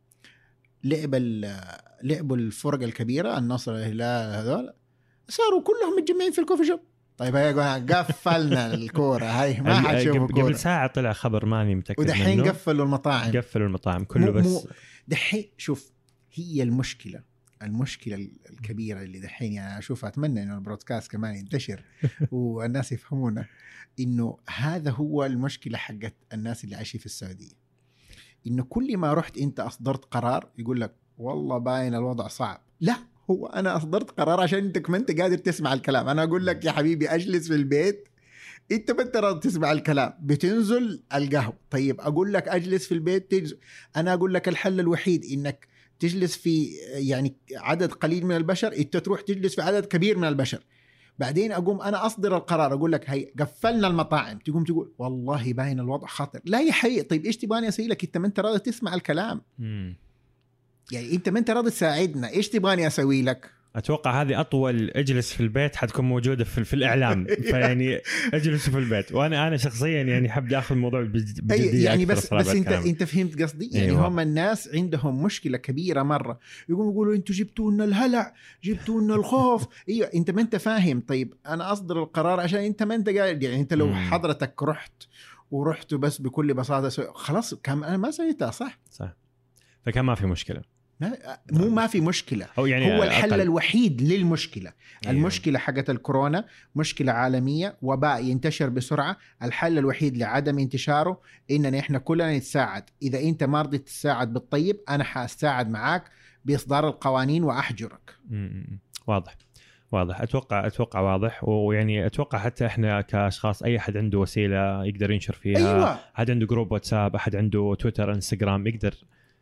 S3: لعب لعبوا الفرق الكبيرة النصر الهلال هذول صاروا كلهم متجمعين في الكوفي شوب. طيب هيا قفلنا الكورة هاي ما حتشوفوا كورة.
S2: قبل ساعة طلع خبر ماني متأكد
S3: ودحين
S2: منه
S3: قفلوا المطاعم
S2: قفلوا المطاعم كله
S3: مو
S2: بس
S3: مو دحين شوف هي المشكلة المشكلة الكبيرة اللي دحين يعني أشوف أتمنى إنه البرودكاست كمان ينتشر والناس يفهمونا إنه هذا هو المشكلة حقت الناس اللي عايشين في السعودية. إنه كل ما رحت أنت أصدرت قرار يقول لك والله باين الوضع صعب. لا هو أنا أصدرت قرار عشان أنت ما أنت قادر تسمع الكلام. أنا أقول لك يا حبيبي أجلس في البيت، أنت ما أنت راضي تسمع الكلام بتنزل القهوة. طيب أقول لك أجلس في البيت تجلس. أنا أقول لك الحل الوحيد إنك تجلس في يعني عدد قليل من البشر، أنت تروح تجلس في عدد كبير من البشر. بعدين أقوم أنا أصدر القرار أقول لك هي قفلنا المطاعم، تقوم تقول والله باين الوضع خطر. لا يا حقيقي طيب إيش تبغاني أسوي لك؟ أنت ما أنت راضي تسمع الكلام.
S2: مم.
S3: يعني أنت ما أنت راضي تساعدنا، إيش تبغاني أسوي لك؟
S2: أتوقع هذه أطول أجلس في البيت حتكون موجودة في, في الإعلام. فيعني أجلس في البيت. وأنا أنا شخصيا يعني حب أخذ الموضوع بجدية
S3: يعني بس بس أنت أنت فهمت قصدي. يعني أيوة. هم الناس عندهم مشكلة كبيرة مرة، يقولوا يقولوا أنتوا جبتوا لنا الهلع، جبتوا لنا الخوف. أيوة أنت ما أنت فاهم. طيب أنا أصدر القرار عشان أنت ما أنت قاعد. يعني أنت لو مم. حضرتك رحت ورحت بس بكل بساطة خلاص كم أنا ما سويتها صح
S2: صح. فكان ما في مشكله.
S3: مو ما في مشكله،
S2: أو يعني
S3: هو الحل
S2: أقل.
S3: الوحيد للمشكله.
S2: أيوه.
S3: المشكله حقت الكورونا مشكله عالميه، وباء ينتشر بسرعه. الحل الوحيد لعدم انتشاره اننا احنا كلنا نتساعد. اذا انت ما رضيت تساعد بالطيب، انا حاساعد معاك باصدار القوانين واحجرك.
S2: م- واضح واضح اتوقع اتوقع واضح. ويعني اتوقع حتى احنا كاشخاص اي احد عنده وسيله يقدر ينشر فيها.
S3: أيوة.
S2: احد عنده جروب واتساب، احد عنده تويتر انستغرام، يقدر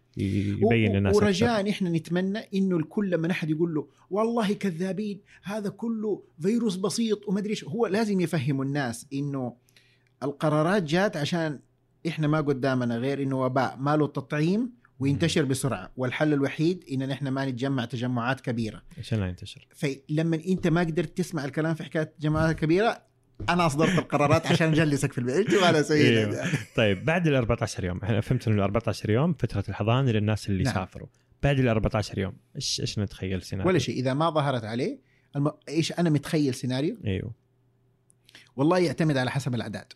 S2: يبين للناس.
S3: ورجاء احنا نتمنى انه الكل لما احد يقول له والله كذابين هذا كله فيروس بسيط وما ادري ايش، هو لازم يفهموا الناس انه القرارات جات عشان احنا ما قدامنا غير انه وباء ماله تطعيم وينتشر بسرعه، والحل الوحيد ان نحن ما نتجمع تجمعات كبيره
S2: عشان لا ينتشر.
S3: فلما انت ما قدرت تسمع الكلام في حكايه جماعات كبيره، انا اصدرت القرارات عشان نجلسك في البيت ولا سوي.
S2: طيب بعد ال أربعة عشر يوم، احنا فهمت انه ال أربعة عشر يوم فتره الحضانه للناس اللي
S3: نعم.
S2: سافروا. بعد ال أربعة عشر يوم ايش ايش نتخيل سيناريو؟
S3: ولا شيء. اذا ما ظهرت عليه الم... ايش انا متخيل سيناريو؟
S2: ايوه
S3: والله يعتمد على حسب الاعداد.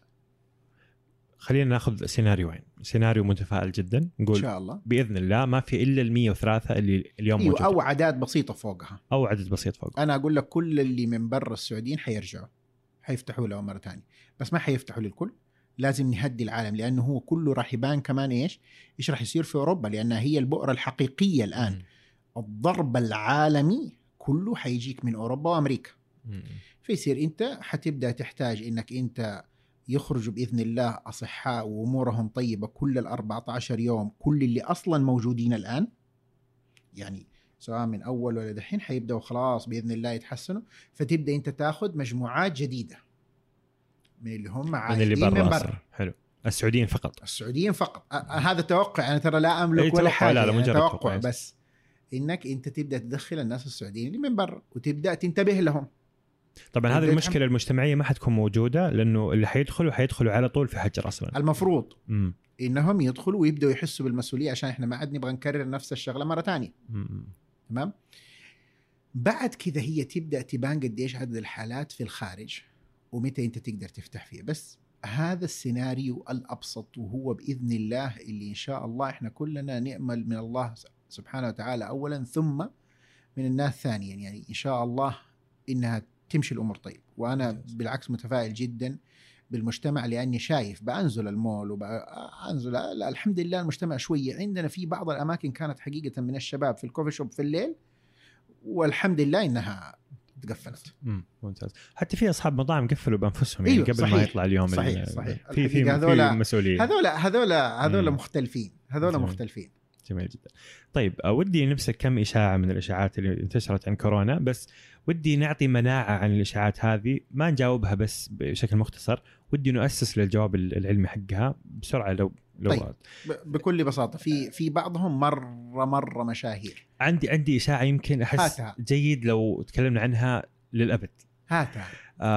S2: خلينا ناخذ سيناريوين. سيناريو متفائل جدا، نقول
S3: ان شاء الله
S2: باذن الله ما في الا ال مية وثلاثة اللي اليوم
S3: أيوة،
S2: موجود،
S3: او اعداد بسيطه فوقها،
S2: او عدد بسيط فوق.
S3: انا اقول لك كل اللي من برا السعوديين حيرجعوا، حيفتحوا له مره ثانيه، بس ما حيفتحوا للكل. لازم نهدي العالم، لانه هو كله راح يبان كمان ايش ايش راح يصير في اوروبا، لانها هي البؤره الحقيقيه الان.
S2: م.
S3: الضرب العالمي كله حيجيك من اوروبا وامريكا.
S2: م.
S3: فيصير انت حتبدا تحتاج انك انت يخرجوا بإذن الله أصحاء وأمورهم طيبة كل الأربعة عشر يوم، كل اللي أصلا موجودين الآن، يعني سواء من أول ولا دحين حيبدأوا خلاص بإذن الله يتحسنوا. فتبدأ أنت تأخذ مجموعات جديدة من اللي هم عايدين من برا.
S2: حلو. السعوديين فقط.
S3: السعوديين فقط. أ- هذا توقع، أنا ترى لا أملك
S2: أي
S3: ولا حاجة،
S2: لا لا
S3: يعني
S2: مجرد
S3: توقع
S2: توقع.
S3: بس إنك أنت تبدأ تدخل الناس السعوديين اللي من برا وتبدأ تنتبه لهم.
S2: طبعا هذه المشكله المجتمعيه ما حتكون موجوده، لانه اللي حيدخلوا حيدخلوا على طول في حجر اصلا.
S3: المفروض
S2: م.
S3: انهم يدخلوا ويبداوا يحسوا بالمسؤوليه، عشان احنا ما عاد نبغى نكرر نفس الشغله مره ثانيه. تمام. بعد كذا هي تبدا تبان قديش عدد الحالات في الخارج ومتى انت تقدر تفتح فيه. بس هذا السيناريو الابسط، وهو باذن الله اللي ان شاء الله احنا كلنا نأمل من الله سبحانه وتعالى اولا، ثم من الناس ثانيا، يعني ان شاء الله انها تمشي الأمور طيب. وأنا بالعكس متفائل جدا بالمجتمع، لأني شايف بأنزل المول وبأنزل لا الحمد لله المجتمع شوية. عندنا في بعض الأماكن كانت حقيقة من الشباب في الكوفي شوب في الليل، والحمد لله إنها تقفلت.
S2: ممتاز. حتى في أصحاب مطاعم قفلوا بأنفسهم يعني
S3: أيوه
S2: قبل
S3: صحيح.
S2: ما يطلع اليوم.
S3: صحيح صحيح.
S2: في في
S3: هذولا
S2: مسؤولية.
S3: هذولا هذولا هذولا مختلفين هذولا مختلفين.
S2: جميل جدا. طيب ودي نمسك كم إشاعة من الإشاعات اللي انتشرت عن كورونا، بس ودي نعطي مناعة عن الإشاعات هذه، ما نجاوبها بس بشكل مختصر، ودي نؤسس للجواب العلمي حقها بسرعة لو لو
S3: طيب. بكل بساطة في في بعضهم مرة مرة مشاهير.
S2: عندي عندي إشاعة يمكن أحس
S3: هاتها.
S2: جيد لو تكلمنا عنها للأبد.
S3: هاتها.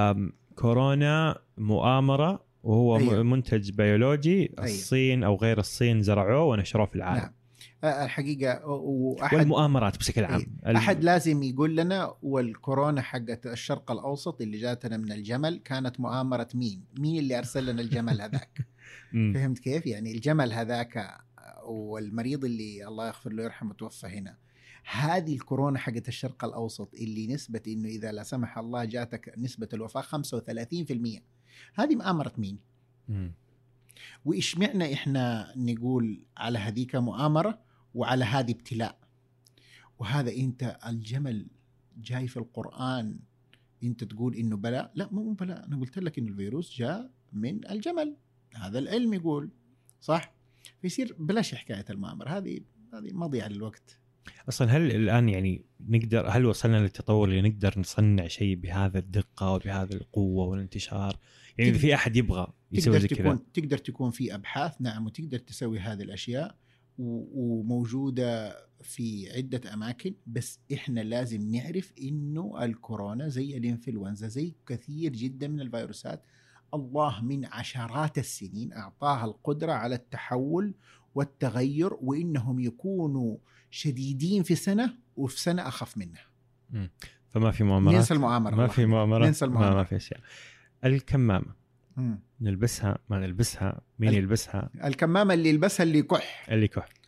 S2: كورونا مؤامرة، وهو أيوه. منتج بيولوجي. أيوه. الصين أو غير الصين زرعوه ونشروه في العالم.
S3: نعم. الحقيقة وأحد
S2: والمؤامرات بشكل عام.
S3: أيه. أحد لازم يقول لنا، والكورونا حقت الشرق الأوسط اللي جاتنا من الجمل كانت مؤامرة مين؟ مين اللي أرسل لنا الجمل هذاك؟ فهمت كيف؟ يعني الجمل هذاك والمريض اللي الله يغفر له يرحمه توفى هنا. هذه الكورونا حقت الشرق الأوسط اللي نسبة إنه إذا لا سمح الله جاتك نسبة الوفاة خمسة وثلاثين بالمئة، هذه مؤامرة مين؟ م. وإيش معنى إحنا نقول على هذيك مؤامرة وعلى هذه ابتلاء؟ وهذا أنت الجمل جاي في القرآن أنت تقول إنه بلاء؟ لا مو بلاء، أنا قلت لك إنه الفيروس جاء من الجمل، هذا العلم يقول صح. فيصير بلاش حكاية المؤامرة هذه، هذه مضيعة للوقت.
S2: أصلا هل الآن يعني نقدر، هل وصلنا للتطور اللي نقدر نصنع شيء بهذا الدقة وبهذا القوة والانتشار؟ يعني إذا في أحد يبغى يسوي زي كذا،
S3: تقدر تكون في أبحاث نعم، وتقدر تسوي هذه الأشياء وموجودة في عدة أماكن. بس إحنا لازم نعرف إنه الكورونا زي الإنفلونزا زي كثير جدا من الفيروسات، الله من عشرات السنين أعطاها القدرة على التحول والتغير، وإنهم يكونوا شديدين في سنة وفي سنة أخف منها.
S2: م. فما في مؤامرات،
S3: ننسى المؤامرة،
S2: ما في مؤامرات،
S3: ننسى المؤامرة.
S2: ما, ما في أشياء. الكمامة
S3: م.
S2: نلبسها ما نلبسها، مين
S3: ال...
S2: يلبسها؟
S3: الكمامة اللي يلبسها اللي كح
S2: اللي كح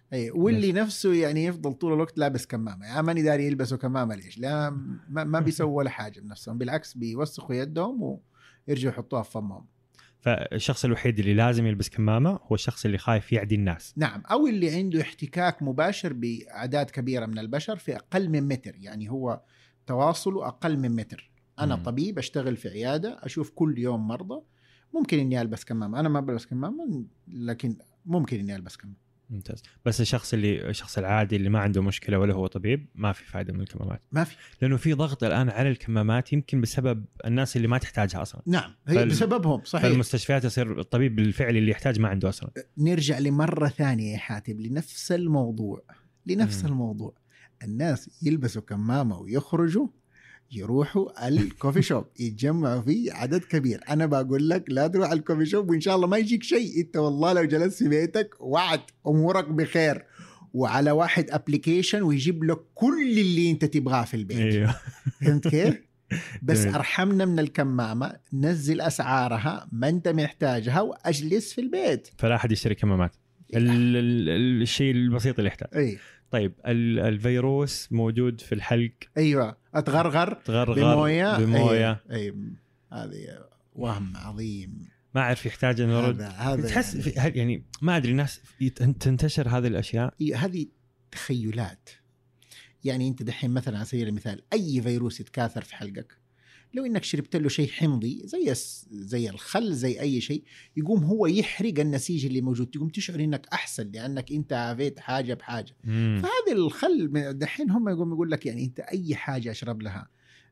S3: اي واللي نفسه يعني يفضل طول الوقت لابس كمامه، يا ماني داري يلبسوا كمامه ليش؟ لا ما, ما بيسووا ولا حاجه بنفسهم، بالعكس بيوسخوا يدهم ويرجعوا يحطوها في فمهم.
S2: فالشخص الوحيد اللي لازم يلبس كمامه هو الشخص اللي خايف يعدي الناس.
S3: نعم، او اللي عنده احتكاك مباشر باعداد كبيره من البشر في اقل من متر، يعني هو تواصله اقل من متر. انا م. طبيب اشتغل في عياده، اشوف كل يوم مرضى، ممكن اني البس كمامه. انا ما بلبس كمامه لكن ممكن اني البس كمامه.
S2: ممتاز. بس الشخص اللي الشخص العادي اللي ما عنده مشكله ولا هو طبيب ما في فائده من الكمامات.
S3: ما في،
S2: لانه في ضغط الان على الكمامات يمكن بسبب الناس اللي ما تحتاجها اصلا.
S3: نعم هي فال... بسببهم صحيح.
S2: فالمستشفيات يصير الطبيب الفعلي اللي يحتاج ما عنده اصلا.
S3: نرجع لمره ثانيه يا حاتم لنفس الموضوع لنفس م. الموضوع. الناس يلبسوا كمامه ويخرجوا يروحوا الكوفي شوب يتجمعوا فيه عدد كبير. أنا بقول لك لا تروح الكوفي شوب وإن شاء الله ما يجيك شيء. أنت والله لو جلست في بيتك وعد أمورك بخير، وعلى واحد أبليكيشن ويجيب لك كل اللي أنت تبغاه في البيت.
S2: أيوه.
S3: فهمت كيف؟ بس أرحمنا من الكمامة، نزل أسعارها ما أنت محتاجها وأجلس في البيت.
S2: فلا أحد يشتري كمامات. ال- ال- الشيء البسيط اللي يحتاج.
S3: أي.
S2: طيب الفيروس موجود في الحلق.
S3: ايوه اتغرغر
S2: تغرغر
S3: بمويه
S2: بمويه.
S3: اي هذه وهم عظيم.
S2: ما اعرف يحتاج انه نرد. تحس في يعني ما ادري الناس تنتشر هذه الاشياء.
S3: هذه تخيلات. يعني انت دحين مثلا على سبيل المثال اي فيروس يتكاثر في حلقك، لو انك شربت له شيء حمضي زي زي الخل زي اي شيء، يقوم هو يحرق النسيج اللي موجود، تقوم تشعر انك احسن لانك انت عافيت حاجه بحاجه. مم. فهذا الخل دحين هم يقوم يقول لك يعني انت اي حاجه اشرب لها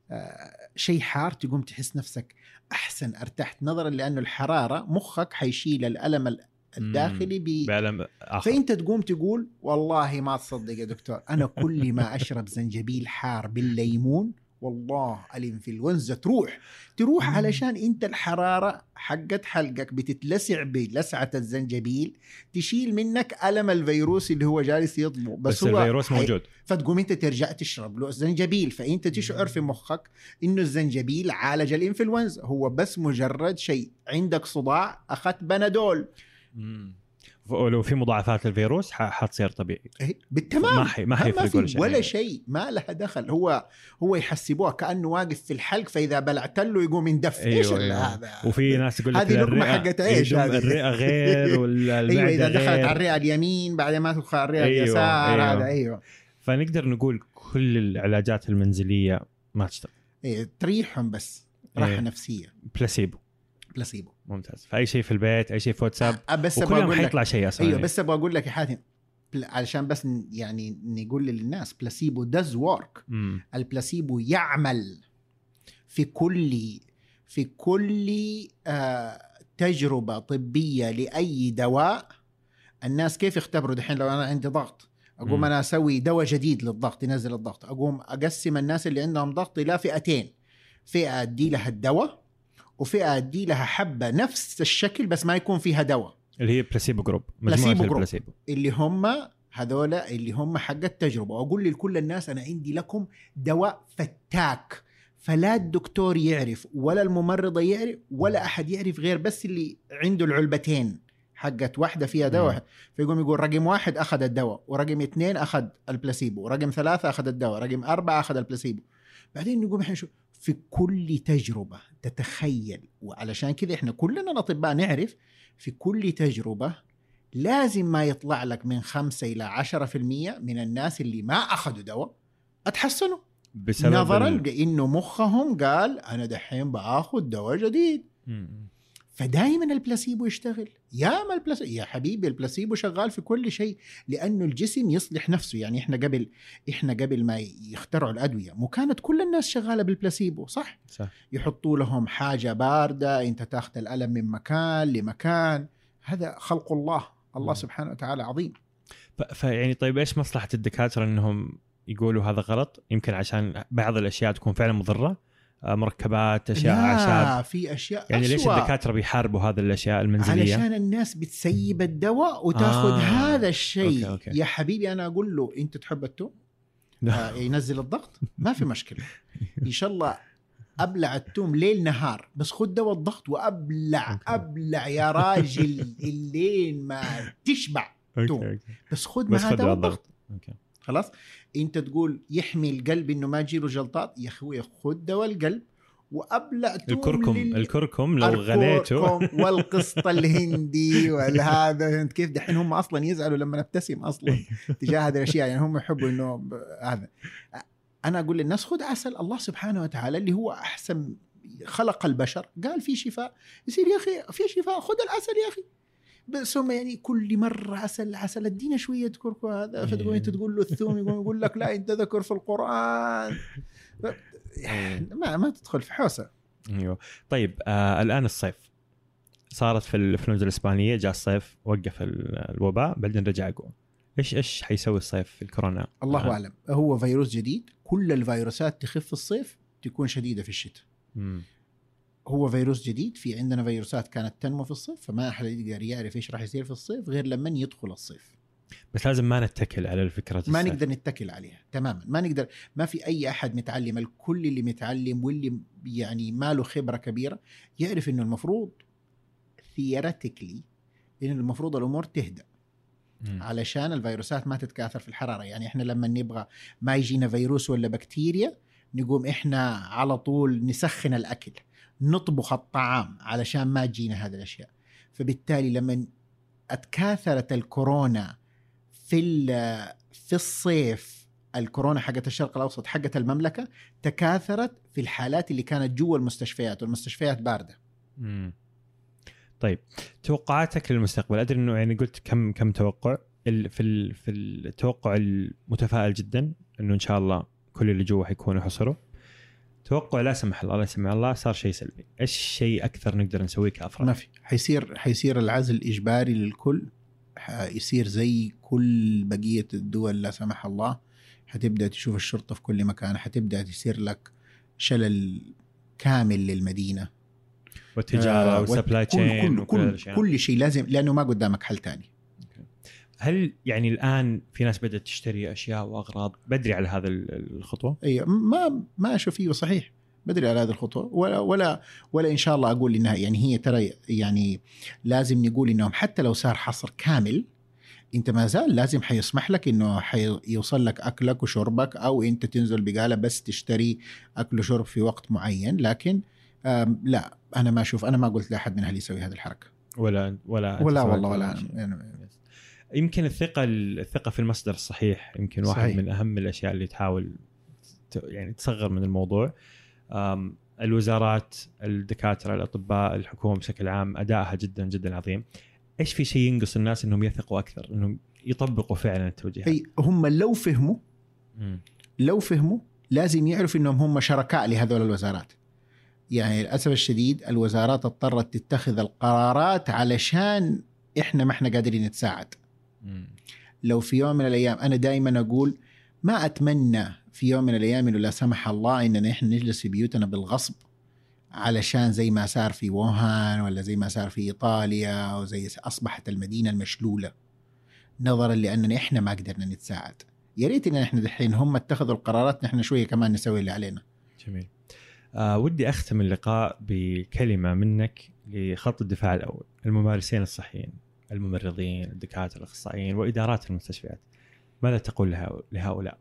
S3: آه شيء حار تقوم تحس نفسك احسن، ارتحت، نظرا لانه الحراره مخك حيشيل الالم الداخلي بألم آخر. فانت تقوم تقول والله ما تصدق يا دكتور، انا كل ما اشرب زنجبيل حار بالليمون والله الانفلونزا تروح تروح علشان انت الحرارة حقت حلقك بتتلسع بلسعة الزنجبيل، تشيل منك ألم الفيروس اللي هو جالس يطبو. بس, بس هو
S2: الفيروس موجود،
S3: فتقوم انت ترجع تشرب له الزنجبيل، فانت تشعر في مخك انه الزنجبيل عالج الانفلونزا. هو بس مجرد شيء، عندك صداع اخذت بنادول،
S2: ولو في مضاعفات الفيروس حتصير طبيعي
S3: بالتمام،
S2: ما حي ما حيفرق
S3: ولا شيء ولا شيء، ما لها دخل. هو هو يحسبوها كأنه واقف في الحلق، فاذا بلعت له يقوم يندف.
S2: أيوة ايش أيوة. هذا؟ وفي ناس يقول لك
S3: الرئه حقت ايش،
S2: الرئه غير والمعده
S3: ايوه اذا
S2: غير.
S3: دخلت على الرئه اليمين بعد ما تدخل على الرئه أيوة اليسار. أيوة. هذا ايوه.
S2: فنقدر نقول كل العلاجات المنزليه ما تشتغل.
S3: ايه تريحهم بس راحه أيوة. نفسيه.
S2: بلاسيبو.
S3: بلاسيبو
S2: ممتاز. فاي شيء في البيت، اي شيء في واتساب،
S3: بس
S2: وكل يوم حيطلع شيء اصلا.
S3: ايوه بس ابغى اقول لك يا حاتم علشان بس يعني نقول للناس بلاسيبو does work. مم. البلاسيبو يعمل في كل في كل آه تجربه طبيه لاي دواء. الناس كيف يختبروا دحين؟ لو انا عندي ضغط اقوم مم. انا اسوي دواء جديد للضغط ينزل الضغط، اقوم اقسم الناس اللي عندهم ضغط الى فئتين، فئه ادي لها الدواء وفئة أدي لها حبة نفس الشكل بس ما يكون فيها دواء، اللي
S2: هي بلاسيبو جروب.
S3: بلاسيبو جروب اللي هم هذولا اللي هم حق التجربة. وأقول لكل الناس أنا عندي لكم دواء فتاك، فلا الدكتور يعرف ولا الممرضة يعرف ولا أحد يعرف غير بس اللي عنده العلبتين حقت واحدة فيها دواء. فيقوم يقول رقم واحد أخذ الدواء، ورقم اثنين أخذ البلاسيبو، ورقم ثلاثة أخذ الدواء، رقم أربعة أخذ البلاسيبو. بعدين نقوم إحنا نشوف في كل تجربة تتخيل، وعلشان كذا إحنا كلنا الأطباء نعرف في كل تجربة لازم ما يطلع لك من خمسة إلى عشرة في المية من الناس اللي ما أخذوا دواء أتحسنوا، بسبب نظرا ال... لأنه مخهم قال أنا دحين بأخذ دواء جديد. م- فدائما البلاسيبو يشتغل. يا ما البلاسيبو يا حبيبي، البلاسيبو شغال في كل شيء، لأنه الجسم يصلح نفسه. يعني إحنا قبل إحنا قبل ما يخترعوا الأدوية مو كانت كل الناس شغالة بالبلاسيبو، صح؟ صح. يحطوا لهم حاجة باردة أنت تأخذ الألم من مكان لمكان، هذا خلق الله. الله م. سبحانه وتعالى عظيم.
S2: فيعني طيب إيش مصلحة الدكاترة إنهم يقولوا هذا غلط؟ يمكن عشان بعض الأشياء تكون فعلا مضرة، مركبات، أشياء أعشاب،
S3: في أشياء
S2: يعني
S3: أسوأ.
S2: ليش الدكاترة بيحاربوا هذه الأشياء المنزلية؟
S3: علشان الناس بتسيب الدواء وتأخذ آه. هذا الشيء. أوكي أوكي. يا حبيبي أنا أقول له أنت تحب التوم آه ينزل الضغط ما في مشكلة إن شاء الله أبلع التوم ليل نهار، بس خد دواء الضغط وأبلع أبلع يا راجل الليل ما تشبع. توم. بس خذ مع هذا الضغط.
S2: اوكي
S3: خلاص. انت تقول يحمي القلب انه ما يجيله جلطات، يا اخوي خذ دواء القلب وابلع توم.
S2: الكركم
S3: لل...
S2: الكركم لو غليته
S3: والقسط الهندي والهذا انت كيف دحين هم اصلا يزعلوا لما نبتسم اصلا تجاه هذه الاشياء، يعني هم يحبوا انه هذا. انا اقول للناس خذ عسل. الله سبحانه وتعالى اللي هو احسن خلق البشر قال في شفاء، يصير يا اخي في شفاء خذ العسل يا اخي. بس هم يعني كل مرة عسل عسل ادينا شوية كركم هذا، فتقول انت تقول له الثوم يقول لك لا انت ذكر في القرآن. ما ما تدخل في حوسه.
S2: ايوه طيب آه الان الصيف صارت في الانفلونزا الاسبانيه، جاء الصيف وقف الوباء بعدين رجع قوه. ايش ايش حيسوي الصيف في الكورونا؟
S3: الله آه. اعلم. هو فيروس جديد، كل الفيروسات تخف في الصيف تكون شديده في الشتاء.
S2: م.
S3: هو فيروس جديد، في عندنا فيروسات كانت تنمو في الصيف، فما احد يقدر يعرف ايش راح يصير في الصيف غير لما يدخل الصيف.
S2: بس لازم ما نتكل على الفكرة
S3: ما السيف. نقدر نتكل عليها تماما، ما نقدر. ما في أي أحد متعلم، الكل اللي متعلم واللي يعني ما له خبرة كبيرة يعرف إنه المفروض theoretically إنه المفروض الأمور تهدأ م. علشان الفيروسات ما تتكاثر في الحرارة. يعني إحنا لما نبغى ما يجينا فيروس ولا بكتيريا نقوم إحنا على طول نسخن الأكل، نطبخ الطعام علشان ما تجينا هذه الأشياء. فبالتالي لما أتكاثرت الكورونا في في الصيف، الكورونا حقت الشرق الأوسط حقت المملكة تكاثرت في الحالات اللي كانت جوا المستشفيات، والمستشفيات باردة.
S2: مم. طيب توقعاتك للمستقبل؟ أدري إنه يعني قلت كم كم توقع في في التوقع المتفائل جدا إنه إن شاء الله كل اللي جوا حيكونوا حصروا. توقع لا سمح الله لا سمح الله صار شيء سلبي، إيش شيء أكثر نقدر نسويه كأفراد؟
S3: ما في، حيصير حيصير العزل إجباري للكل، يصير زي كل بقية الدول لا سمح الله. حتبدأ تشوف الشرطة في كل مكان، حتبدأ تصير لك شلل كامل للمدينة
S2: والتجارة آه والسبلاي تشين
S3: كل, كل, كل, كل شيء لازم، لأنه ما قدامك حل تاني.
S2: هل يعني الآن في ناس بدأت تشتري أشياء وأغراض بدري على هذا الخطوة؟
S3: أي ما ما أشوف فيه صحيح بدري على هذه الخطوة، ولا ولا ولا إن شاء الله أقول إنها يعني هي ترى يعني لازم نقول إنهم حتى لو صار حصر كامل أنت ما زال لازم حيسمح لك إنه حيوصل لك أكلك وشربك، أو أنت تنزل بقالة بس تشتري أكل وشرب في وقت معين. لكن لا أنا ما أشوف، أنا ما قلت لأحد من أهل يسوي هذه الحركة
S2: ولا ولا
S3: ولا والله ولا يعني.
S2: يمكن الثقة الثقة في المصدر الصحيح يمكن واحد صحيح. من أهم الأشياء اللي تحاول يعني تصغر من الموضوع. الوزارات، الدكاترة، الأطباء، الحكومة بشكل عام أدائها جدا جدا عظيم. إيش في شيء ينقص الناس إنهم يثقوا أكثر، إنهم يطبقوا فعلا التوجيهات؟
S3: أي هم لو فهموا م. لو فهموا لازم يعرفوا إنهم هم شركاء لهذول الوزارات. يعني للأسف الشديد الوزارات اضطرت تتخذ القرارات علشان إحنا ما إحنا قادرين نتساعد. م. لو في يوم من الأيام، أنا دائما أقول ما أتمنى في يوم من الأيام إنه لا سمح الله إننا إحنا نجلس في بيوتنا بالغصب، علشان زي ما صار في ووهان ولا زي ما صار في إيطاليا أو زي أصبحت المدينة المشلولة نظرا لأننا إحنا ما قدرنا نتساعد. يا ريت إن إحنا دحين هم اتخذوا القرارات، نحن شوية كمان نسوي اللي علينا.
S2: جميل. آه ودي أختم اللقاء بكلمة منك لخط الدفاع الأول، الممارسين الصحيين، الممرضين، الدكاترة، الأخصائيين، وإدارات المستشفيات. ماذا تقول لهؤلاء؟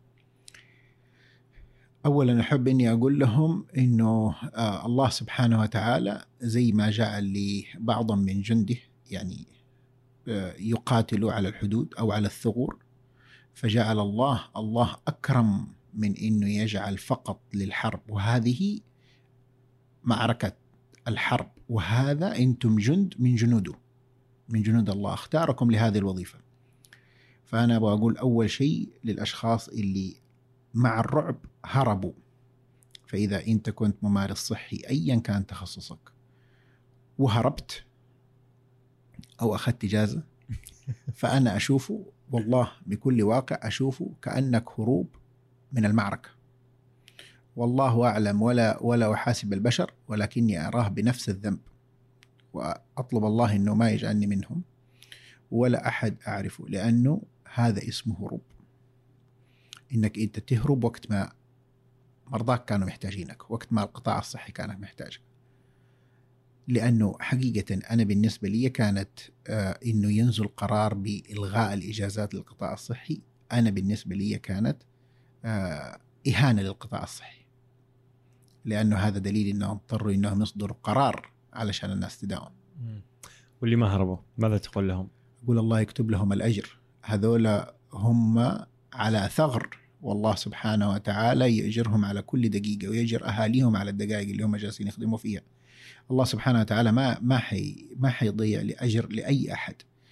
S3: أولا أحب أني أقول لهم أنه آه الله سبحانه وتعالى زي ما جعل لبعضا من جنده يعني آه يقاتلوا على الحدود أو على الثغور، فجعل الله الله أكرم من أنه يجعل فقط للحرب، وهذه معركة الحرب، وهذا أنتم جند من جنوده، من جنود الله، اختاركم لهذه الوظيفة. فأنا أبغى أقول أول شيء للأشخاص اللي مع الرعب هربوا، فإذا أنت كنت ممارس صحي أيا كان تخصصك وهربت أو أخذت إجازة فأنا أشوفه والله بكل واقع أشوفه كأنك هروب من المعركة. والله أعلم ولا ولا أحاسب البشر، ولكني أراه بنفس الذنب، وأطلب الله إنه ما يجعلني منهم ولا أحد أعرفه، لأنه هذا اسمه هروب. إنك أنت تهرب وقت ما مرضاك كانوا محتاجينك، وقت ما القطاع الصحي كان محتاجك. لأنه حقيقة أنا بالنسبة لي كانت آه إنه ينزل قرار بإلغاء الإجازات للقطاع الصحي، أنا بالنسبة لي كانت آه إهانة للقطاع الصحي، لأنه هذا دليل إنهم اضطروا إنهم يصدروا قرار علشان الناس تداوم.
S2: واللي ما هربوا ماذا تقول لهم؟
S3: أقول الله يكتب لهم الأجر، هذولا هم على ثغر، والله سبحانه وتعالى يأجرهم على كل دقيقة ويأجر أهاليهم على الدقائق اللي هم جالسين يخدموا فيها. الله سبحانه وتعالى ما ما حي ما حيضيع لأجر لأي أحد،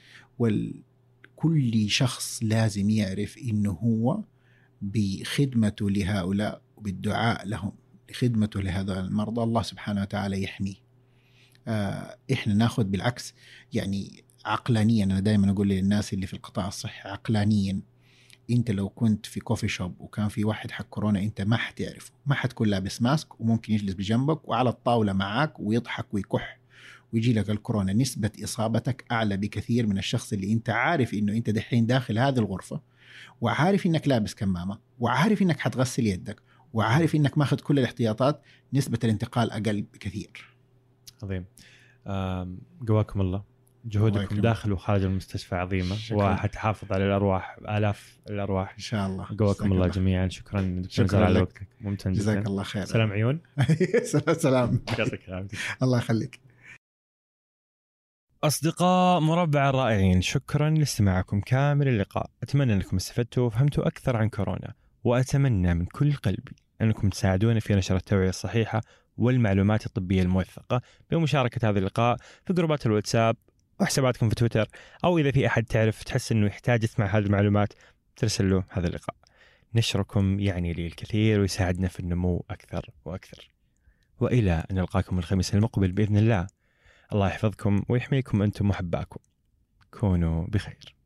S3: وكل شخص لازم يعرف إنه هو بخدمته لهؤلاء وبالدعاء لهم لخدمته لهذا المرضى الله سبحانه وتعالى يحميه. آه إحنا ناخذ بالعكس، يعني عقلانيا، أنا دائما أقول للناس اللي في القطاع الصحي عقلانيا، أنت لو كنت في كوفي شوب وكان في واحد حق كورونا أنت ما حتعرفه، ما حتكون لابس ماسك وممكن يجلس بجنبك وعلى الطاولة معاك ويضحك ويكح ويجي لك الكورونا، نسبة إصابتك أعلى بكثير من الشخص اللي أنت عارف إنه أنت دحين داخل هذه الغرفة وعارف إنك لابس كمامة وعارف إنك حتغسل يدك وعارف إنك ماخذ كل الاحتياطات، نسبة الانتقال أقل بكثير.
S2: عظيم. قواكم الله، جهودكم داخل وخارج المستشفى عظيمة، وحتحافظ على الأرواح، آلاف الأرواح
S3: إن شاء الله.
S2: قواكم الله جميعا. شكرا دكتور نزار على وقتك، ممتن جدا.
S3: جزاك الله خير.
S2: سلام عيون.
S3: سلام سلام. الله يخليك.
S2: أصدقاء مربع الرائعين، شكرا لاستماعكم كامل اللقاء. أتمنى أنكم استفدتوا وفهمتوا أكثر عن كورونا، وأتمنى من كل قلبي أنكم تساعدونا في نشر التوعية الصحيحة والمعلومات الطبية الموثقة بمشاركة هذا اللقاء في جروبات الواتساب وحساباتكم في تويتر، أو إذا في أحد تعرف تحس أنه يحتاج يسمع هذه المعلومات ترسل له هذا اللقاء. نشركم يعني لي الكثير ويساعدنا في النمو أكثر وأكثر. وإلى أن نلقاكم الخميس المقبل بإذن الله. الله يحفظكم ويحميكم أنتم محباكم. كونوا بخير.